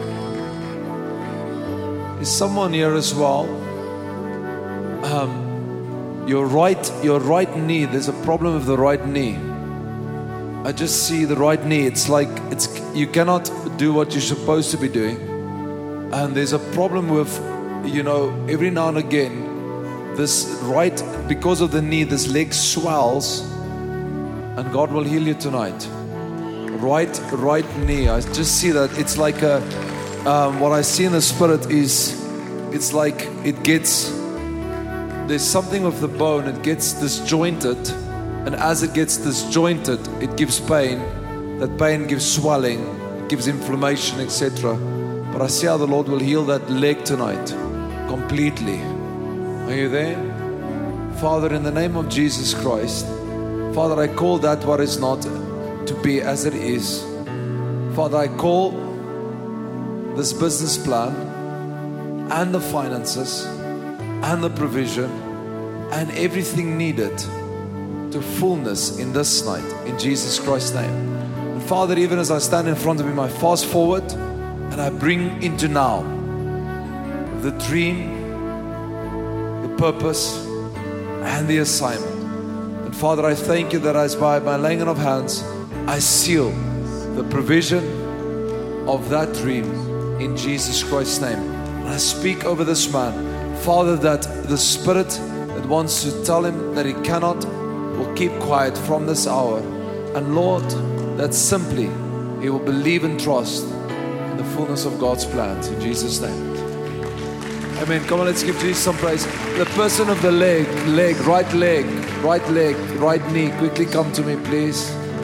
Is someone here as well? Um, Your right, your right knee, there's a problem with the right knee. I just see the right knee. It's like, it's you cannot do what you're supposed to be doing. And there's a problem with, you know, every now and again, this right, because of the knee, this leg swells. And God will heal you tonight. Right, right knee. I just see that. It's like a, um, what I see in the spirit is, it's like it gets, there's something with the bone, it gets disjointed, and as it gets disjointed, it gives pain. That pain gives swelling, it gives inflammation, et cetera. But I see how the Lord will heal that leg tonight, completely. Are you there? Father, in the name of Jesus Christ, Father, I call that what is not to be as it is. Father, I call this business plan and the finances and the provision and everything needed to fullness in this night, in Jesus Christ's name. And Father, even as I stand in front of Him, I fast forward and I bring into now the dream, the purpose, and the assignment. And Father, I thank You that as by my laying on of hands, I seal the provision of that dream in Jesus Christ's name. And I speak over this man, Father, that the spirit that wants to tell him that he cannot will keep quiet from this hour. And Lord, that simply he will believe and trust in the fullness of God's plans. In Jesus' name. Amen. Come on, let's give Jesus some praise. The person of the leg, leg, right leg, right leg, right knee, quickly come to me, please.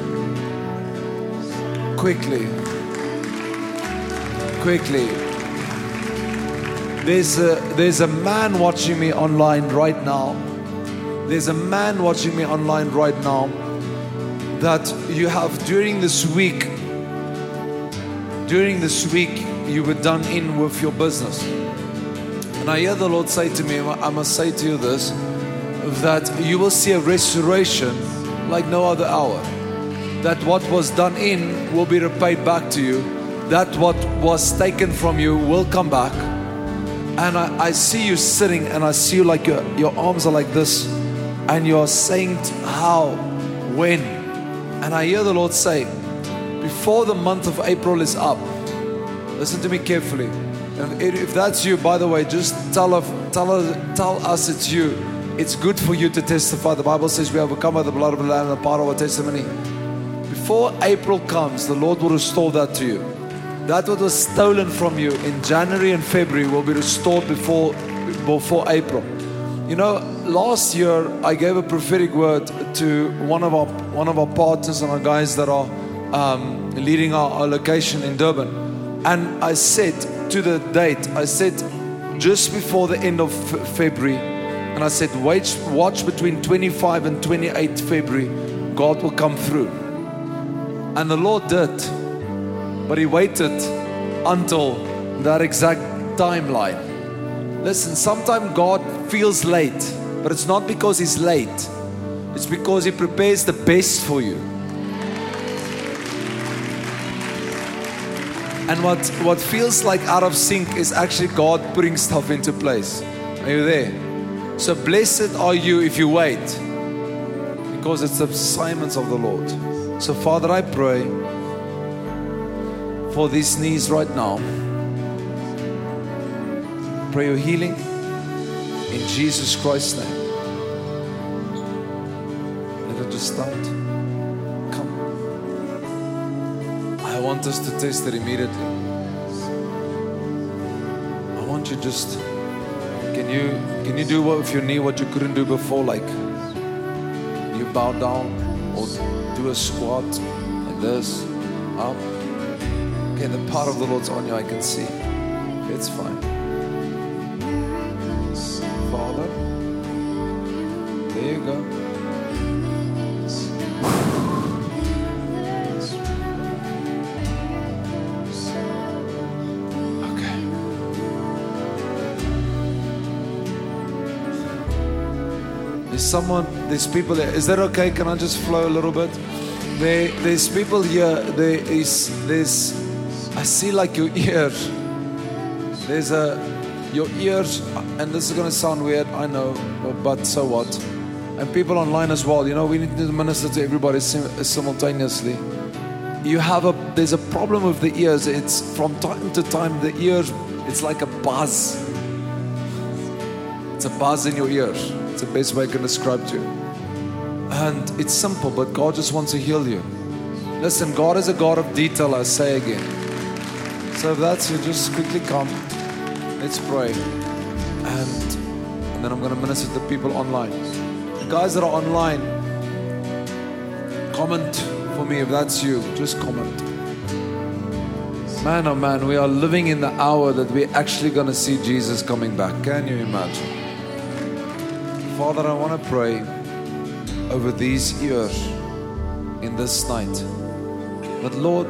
Quickly. Quickly. There's a, there's a man watching me online right now. There's a man watching me online right now that you have during this week, during this week, you were done in with your business. And I hear the Lord say to me, I must say to you this, that you will see a restoration like no other hour. that what was done in will be repaid back to you. That what was taken from you will come back. And I, I see you sitting, and I see you like your, your arms are like this, and you're saying how, when. And I hear the Lord say, before the month of April is up, listen to me carefully. And if that's you, by the way, just tell, of, tell, us, tell us it's you. It's good for you to testify. The Bible says we overcome by the blood of the Lamb and the power of our testimony. Before April comes, the Lord will restore that to you. That what was stolen from you in January and February will be restored before, before April. You know, last year I gave a prophetic word to one of our one of our partners and our guys that are um, leading our, our location in Durban. And I said to the date, I said just before the end of f- February, and I said, wait, watch between twenty-fifth and twenty-eighth February, God will come through. And the Lord did. But He waited until that exact timeline. Listen, sometimes God feels late, but it's not because He's late. It's because He prepares the best for you. And what, what feels like out of sync is actually God putting stuff into place. Are you there? So blessed are you if you wait, because it's the assignments of the Lord. So Father, I pray for these knees right now. Pray your healing in Jesus Christ's name. Let it just start. Come. I want us to test it immediately. I want you just, can you can you do what with your knee what you couldn't do before? Like you bow down or do a squat like this, up. Okay, the power of the Lord's on you, I can see. It's fine. Father, there you go. Okay. There's someone, there's people there. Is that okay? Can I just flow a little bit? There, there's people here. There is, there's, I see like your ears. There's a, your ears, and this is going to sound weird, I know, but so what? And people online as well. You know, we need to minister to everybody sim- simultaneously. You have a, there's a problem with the ears. It's from time to time, the ears, it's like a buzz. It's a buzz in your ears. It's the best way I can describe to you. And it's simple, but God just wants to heal you. Listen, God is a God of detail, I say again. So if that's you, just quickly come. Let's pray. And, and then I'm going to minister to people online. The guys that are online, comment for me if that's you. Just comment. Man, oh man, we are living in the hour that we're actually going to see Jesus coming back. Can you imagine? Father, I want to pray over these ears in this night. But Lord,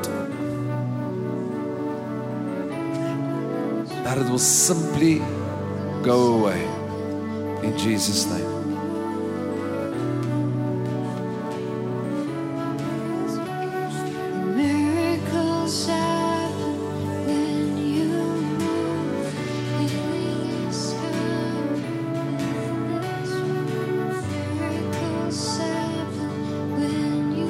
that it will simply go away in Jesus' name. Miracles happen when you move. Healing is coming. Miracles happen when you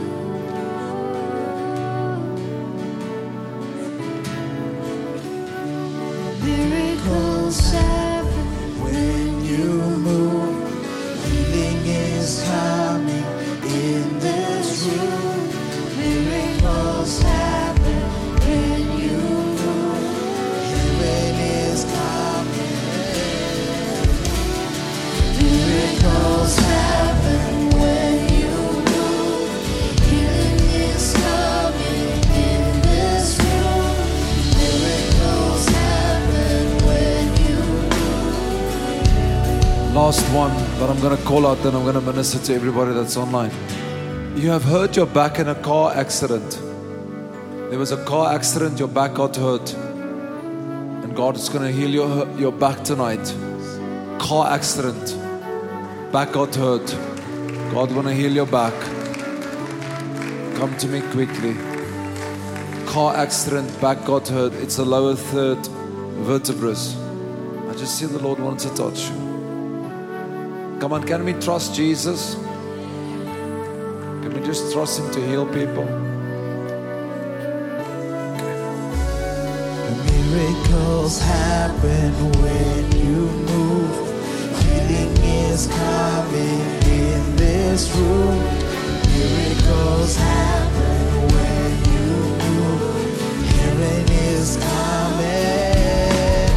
move. Miracles happen when you move. Healing is coming in this room. Miracles happen when you move. Healing is coming. Miracles happen when you move. Healing is coming in this room. Miracles happen when you move. Last one that I'm going to call out, then I'm going to minister to everybody that's online. You have hurt your back in a car accident. There was a car accident, your back got hurt. And God is going to heal your, your back tonight. Car accident, back got hurt. God going to heal your back. come to me quickly. Car accident, back got hurt. It's the lower third vertebrae. I just see the Lord wants to touch you. Come on, can we trust Jesus? Can we just trust Him to heal people? Miracles happen when you move. Healing is coming in this room. Miracles happen when you move. Healing is coming.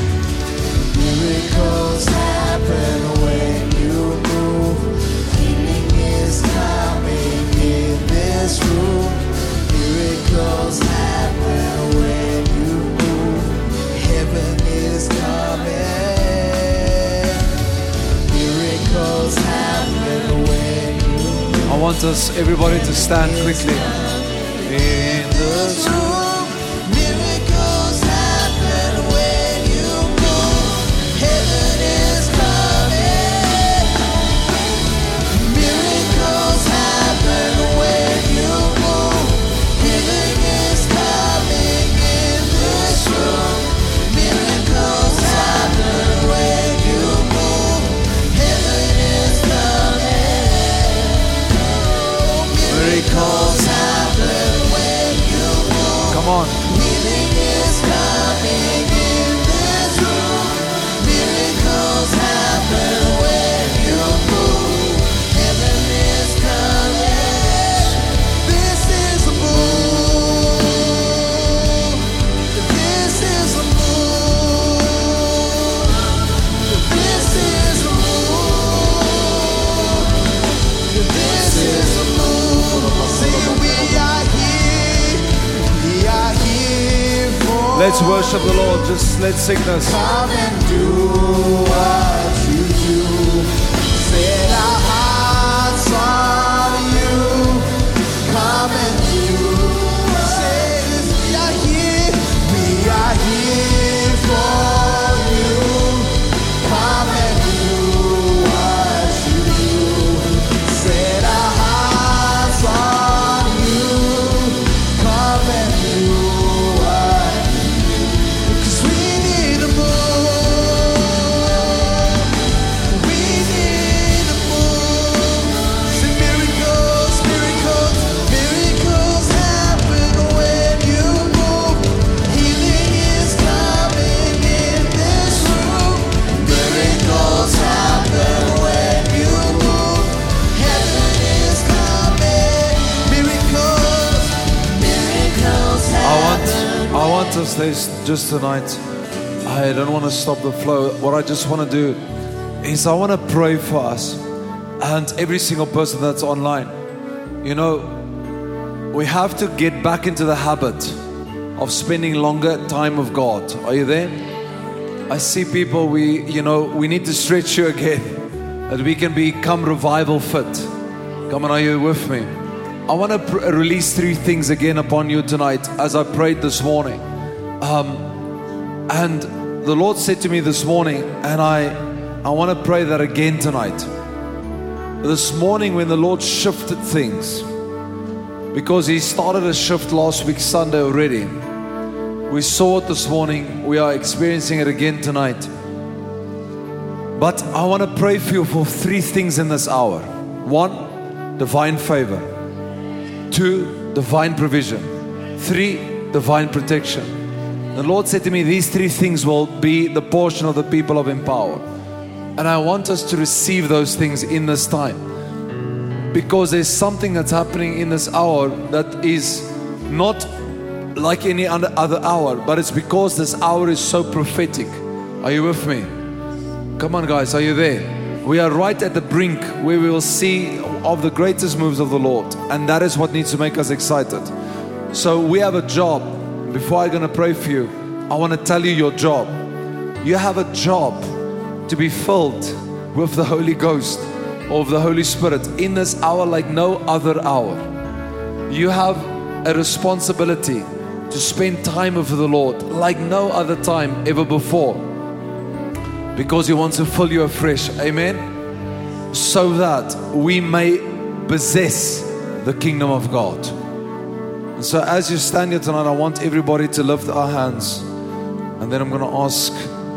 Miracles happen when you move. Healing is coming in this room. Miracles happen when you move. Heaven is coming. Miracles happen when you move. I want us, everybody, to stand quickly. In this room. Miracles happen when you move. Heaven is coming. Miracles happen when you move. Healing is coming in this room. Miracles happen when you move. Heaven is coming. Miracles happen when you move. Come on. Healing is coming in this room. Miracles happen when you move. Heaven is coming. This is a move. This is a move. This is a move. This is a move. Say we are here. We are here for. Let's worship the Lord. Just let's sing this. Come and do what you do. Set our hearts on you. Come and do. Say this. We are here. We are here for you. Come and do what you do. Set our hearts on you. Come and do what you do. 'Cause we need a move. We need a move. Say miracles, miracles, miracles happen when you move. Healing is coming in this room. Miracles happen when you move. Heaven is coming. Miracles, miracles I want, happen. I want us this just tonight. I don't want to stop the flow. What I just want to do is I want to pray for us and every single person that's online. You know, we have to get back into the habit of spending longer time with God. Are you there? I see people, we, you know, we need to stretch you again, that we can become revival fit. Come on, are you with me? I want to pr- release three things again upon you tonight as I prayed this morning. Um, and the Lord said to me this morning, and I, I want to pray that again tonight. This morning when the Lord shifted things, because He started a shift last week Sunday already. We saw it this morning. We are experiencing it again tonight. But I want to pray for you for three things in this hour. One, divine favor. Two, divine provision. Three, divine protection. The Lord said to me, these three things will be the portion of the people of Empower. And I want us to receive those things in this time. Because there's something that's happening in this hour that is not like any other hour, but it's because this hour is so prophetic. Are you with me? Come on guys, are you there? We are right at the brink where we will see of the greatest moves of the Lord, and that is what needs to make us excited. So we have a job. Before I'm going to pray for you, I want to tell you your job. You have a job to be filled with the Holy Ghost, of the Holy Spirit, in this hour like no other hour. You have a responsibility to spend time with the Lord like no other time ever before, because He wants to fill you afresh. Amen. So that we may possess the kingdom of God. And so as you stand here tonight, I want everybody to lift our hands. And then I'm going to ask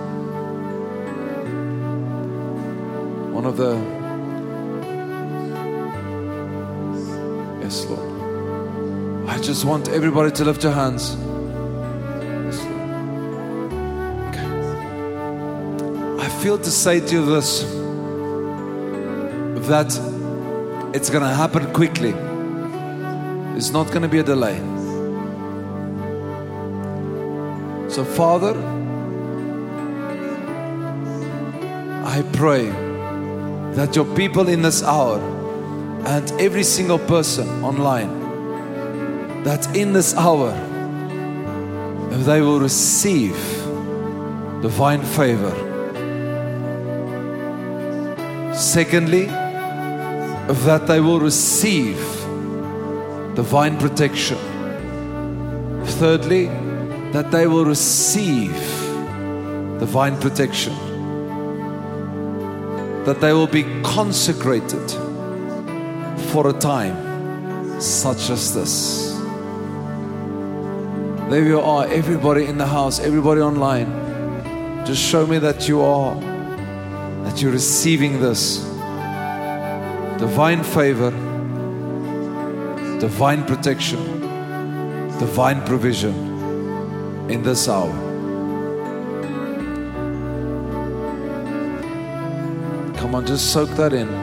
one of the... Yes, Lord. I just want everybody to lift your hands. Yes, Lord. Okay. I feel to say to you this, that it's going to happen quickly. It's not going to be a delay. So, Father, I pray that your people in this hour and every single person online, that in this hour they will receive divine favor. Secondly, that they will receive divine protection. Thirdly, that they will receive divine protection. That they will be consecrated for a time such as this. There you are, everybody in the house, everybody online. Just show me that you are, that you're receiving this divine favor, divine protection, divine provision in this hour. Come on, just soak that in.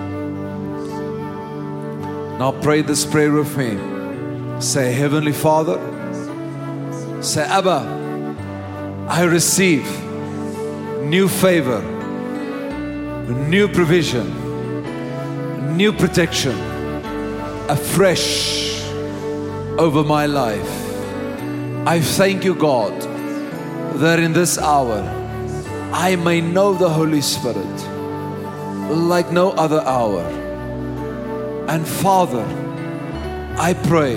Now pray this prayer with me. Say, Heavenly Father, say, Abba, I receive new favor, new provision, new protection, afresh over my life. I thank you, God, that in this hour I may know the Holy Spirit like no other hour. And Father, I pray,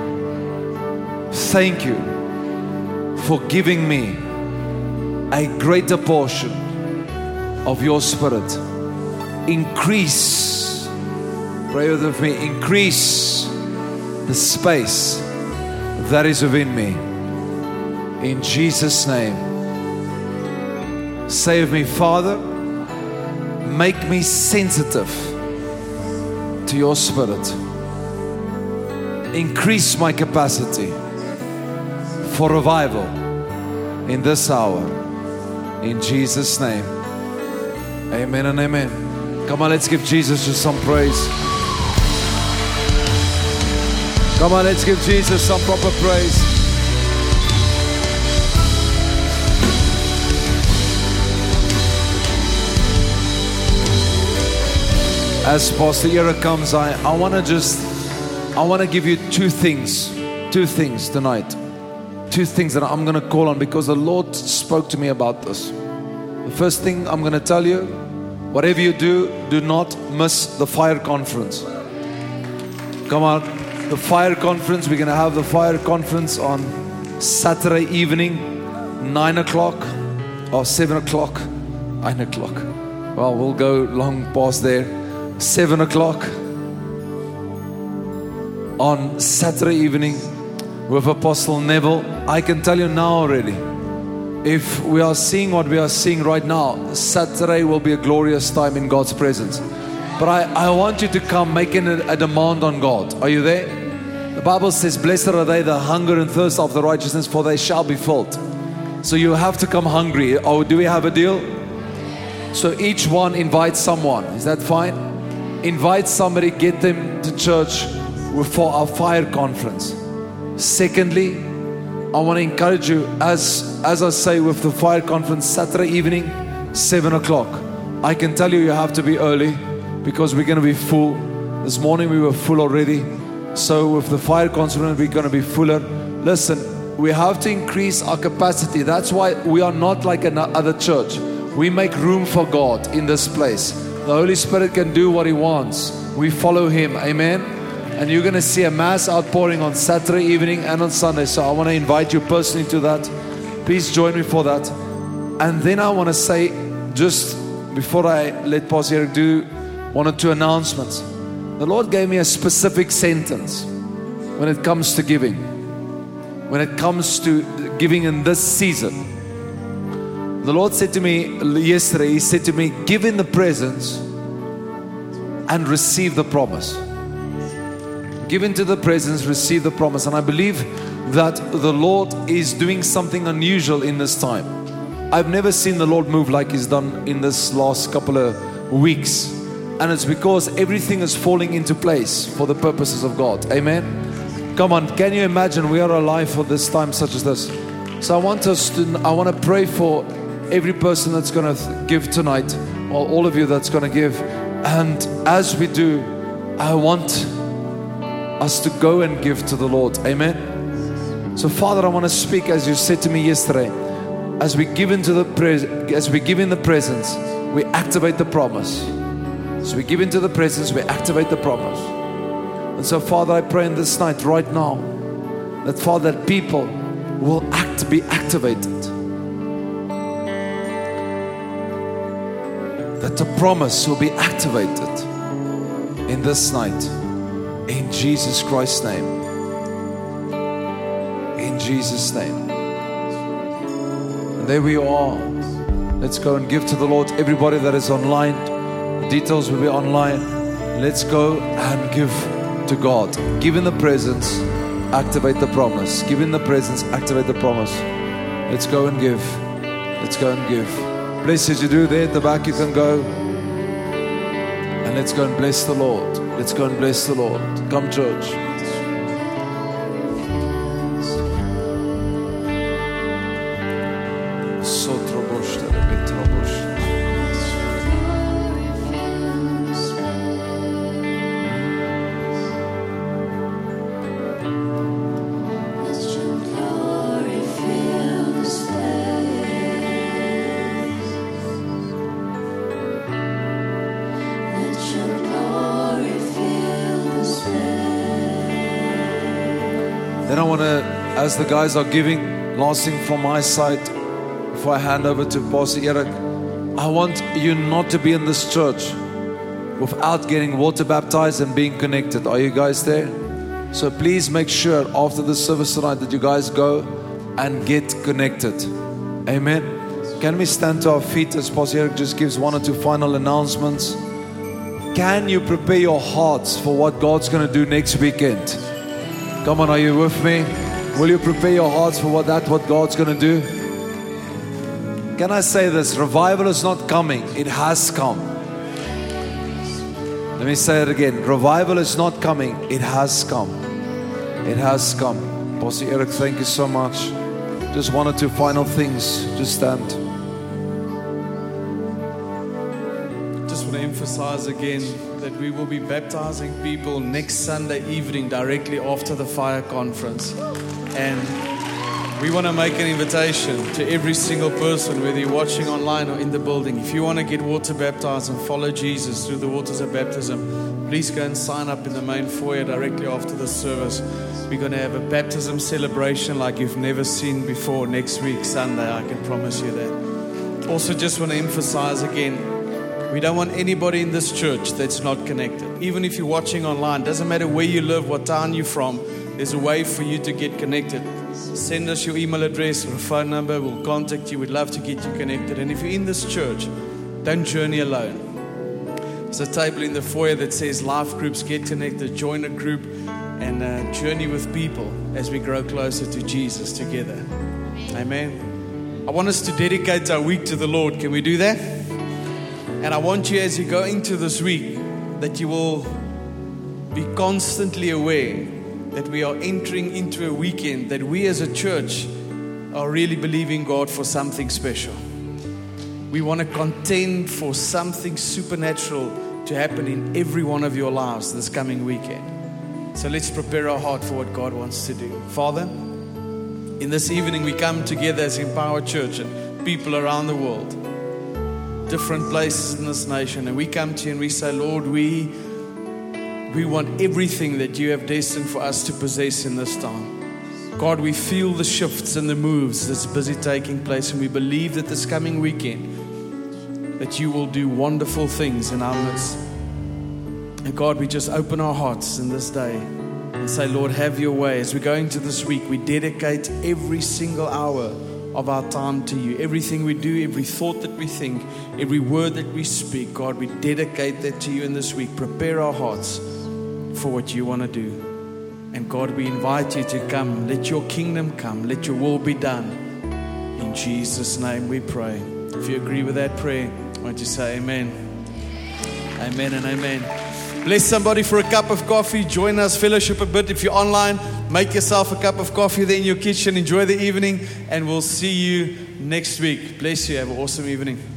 thank you for giving me a greater portion of your Spirit. Increase, pray with me, increase the space that is within me. In Jesus' name. Save me, Father. Make me sensitive to your Spirit. Increase my capacity for revival in this hour. In Jesus' name. Amen and amen. Come on, let's give Jesus just some praise. Come on, let's give Jesus some proper praise. As Pastor Ira comes, I, I want to just, I want to give you two things, two things tonight. Two things that I'm going to call on because the Lord spoke to me about this. The first thing I'm going to tell you, whatever you do, do not miss the fire conference. Come on, the fire conference, we're going to have the fire conference on Saturday evening, nine o'clock or seven o'clock, nine o'clock. Well, we'll go long past there. seven o'clock on Saturday evening with Apostle Neville. I can tell you now already, if we are seeing what we are seeing right now, Saturday will be a glorious time in God's presence. But I, I want you to come making a, a demand on God. Are you there? The Bible says, blessed are they that hunger and thirst after righteousness, for they shall be filled. So you have to come hungry. Oh, do we have a deal? So each one invite someone. Is that fine? Invite somebody, get them to church for our fire conference. Secondly, I want to encourage you, as, as I say with the fire conference, Saturday evening, seven o'clock. I can tell you, you have to be early because we're going to be full. This morning we were full already. So with the fire conference, we're going to be fuller. Listen, we have to increase our capacity. That's why we are not like another church. We make room for God in this place. The Holy Spirit can do what He wants. We follow Him. Amen. And you're going to see a mass outpouring on Saturday evening and on Sunday. So I want to invite you personally to that. Please join me for that. And then I want to say, just before I let Pastor Eric do one or two announcements, The Lord gave me a specific sentence when it comes to giving. When it comes to giving in this season. The Lord said to me yesterday, He said to me, give in the presence and receive the promise. Give into the presence, receive the promise. And I believe that the Lord is doing something unusual in this time. I've never seen the Lord move like He's done in this last couple of weeks. And it's because everything is falling into place for the purposes of God. Amen. Come on, can you imagine we are alive for this time such as this? So I want us to, I want to pray for every person that's going to give tonight, or all of you that's going to give. And as we do, I want us to go and give to the Lord. Amen. So Father, I want to speak as you said to me yesterday. As we give into the pres- as we give in the presence, we activate the promise. As we give into the presence, we activate the promise. And so Father, I pray in this night right now that Father, that people will act, be activated. That the promise will be activated in this night. In Jesus Christ's name. In Jesus' name. And there we are. Let's go and give to the Lord. Everybody that is online, the details will be online. Let's go and give to God. Give in the presence, activate the promise. Give in the presence, activate the promise. Let's go and give. Let's go and give. Bless as you do there at the back, you can go. And let's go and bless the Lord. Let's go and bless the Lord. Come, church. Then I want to, as the guys are giving, last thing from my side, before I hand over to Pastor Eric, I want you not to be in this church without getting water baptized and being connected. Are you guys there? So please make sure after the service tonight that you guys go and get connected. Amen. Can we stand to our feet as Pastor Eric just gives one or two final announcements? Can you prepare your hearts for what God's going to do next weekend? Come on, are you with me? Will you prepare your hearts for what that what God's going to do? Can I say this? Revival is not coming. It has come. Let me say it again. Revival is not coming. It has come. It has come. Pastor Eric, thank you so much. Just one or two final things. Just stand. Just want to emphasize again that we will be baptizing people next Sunday evening directly after the fire conference. And we want to make an invitation to every single person, whether you're watching online or in the building. If you want to get water baptized and follow Jesus through the waters of baptism, please go and sign up in the main foyer directly after the service. We're going to have a baptism celebration like you've never seen before next week, Sunday. I can promise you that. Also, just want to emphasize again, we don't want anybody in this church that's not connected. Even if you're watching online, doesn't matter where you live, what town you're from, there's a way for you to get connected. Send us your email address or a phone number. We'll contact you. We'd love to get you connected. And if you're in this church, don't journey alone. There's a table in the foyer that says life groups, get connected, join a group, and uh, journey with people as we grow closer to Jesus together. Amen. I want us to dedicate our week to the Lord. Can we do that? And I want you, as you go into this week, that you will be constantly aware that we are entering into a weekend that we as a church are really believing God for something special. We want to contend for something supernatural to happen in every one of your lives this coming weekend. So let's prepare our heart for what God wants to do. Father, in this evening we come together as Empower Church and people around the world, different places in this nation, and we come to you and we say, Lord, we we want everything that you have destined for us to possess in this time. God, we feel the shifts and the moves that's busy taking place, and we believe that this coming weekend that you will do wonderful things in our midst. And God, we just open our hearts in this day and say, Lord, have your way. As we go into this week, we dedicate every single hour of our time to you. Everything we do, every thought that we think, every word that we speak, God, we dedicate that to you in this week. Prepare our hearts for what you want to do. And God, we invite you to come. Let your kingdom come. Let your will be done. In Jesus' name we pray. If you agree with that prayer, why don't you say amen? Amen and amen. Bless somebody for a cup of coffee. Join us, fellowship a bit. If you're online, make yourself a cup of coffee there in your kitchen. Enjoy the evening, and we'll see you next week. Bless you. Have an awesome evening.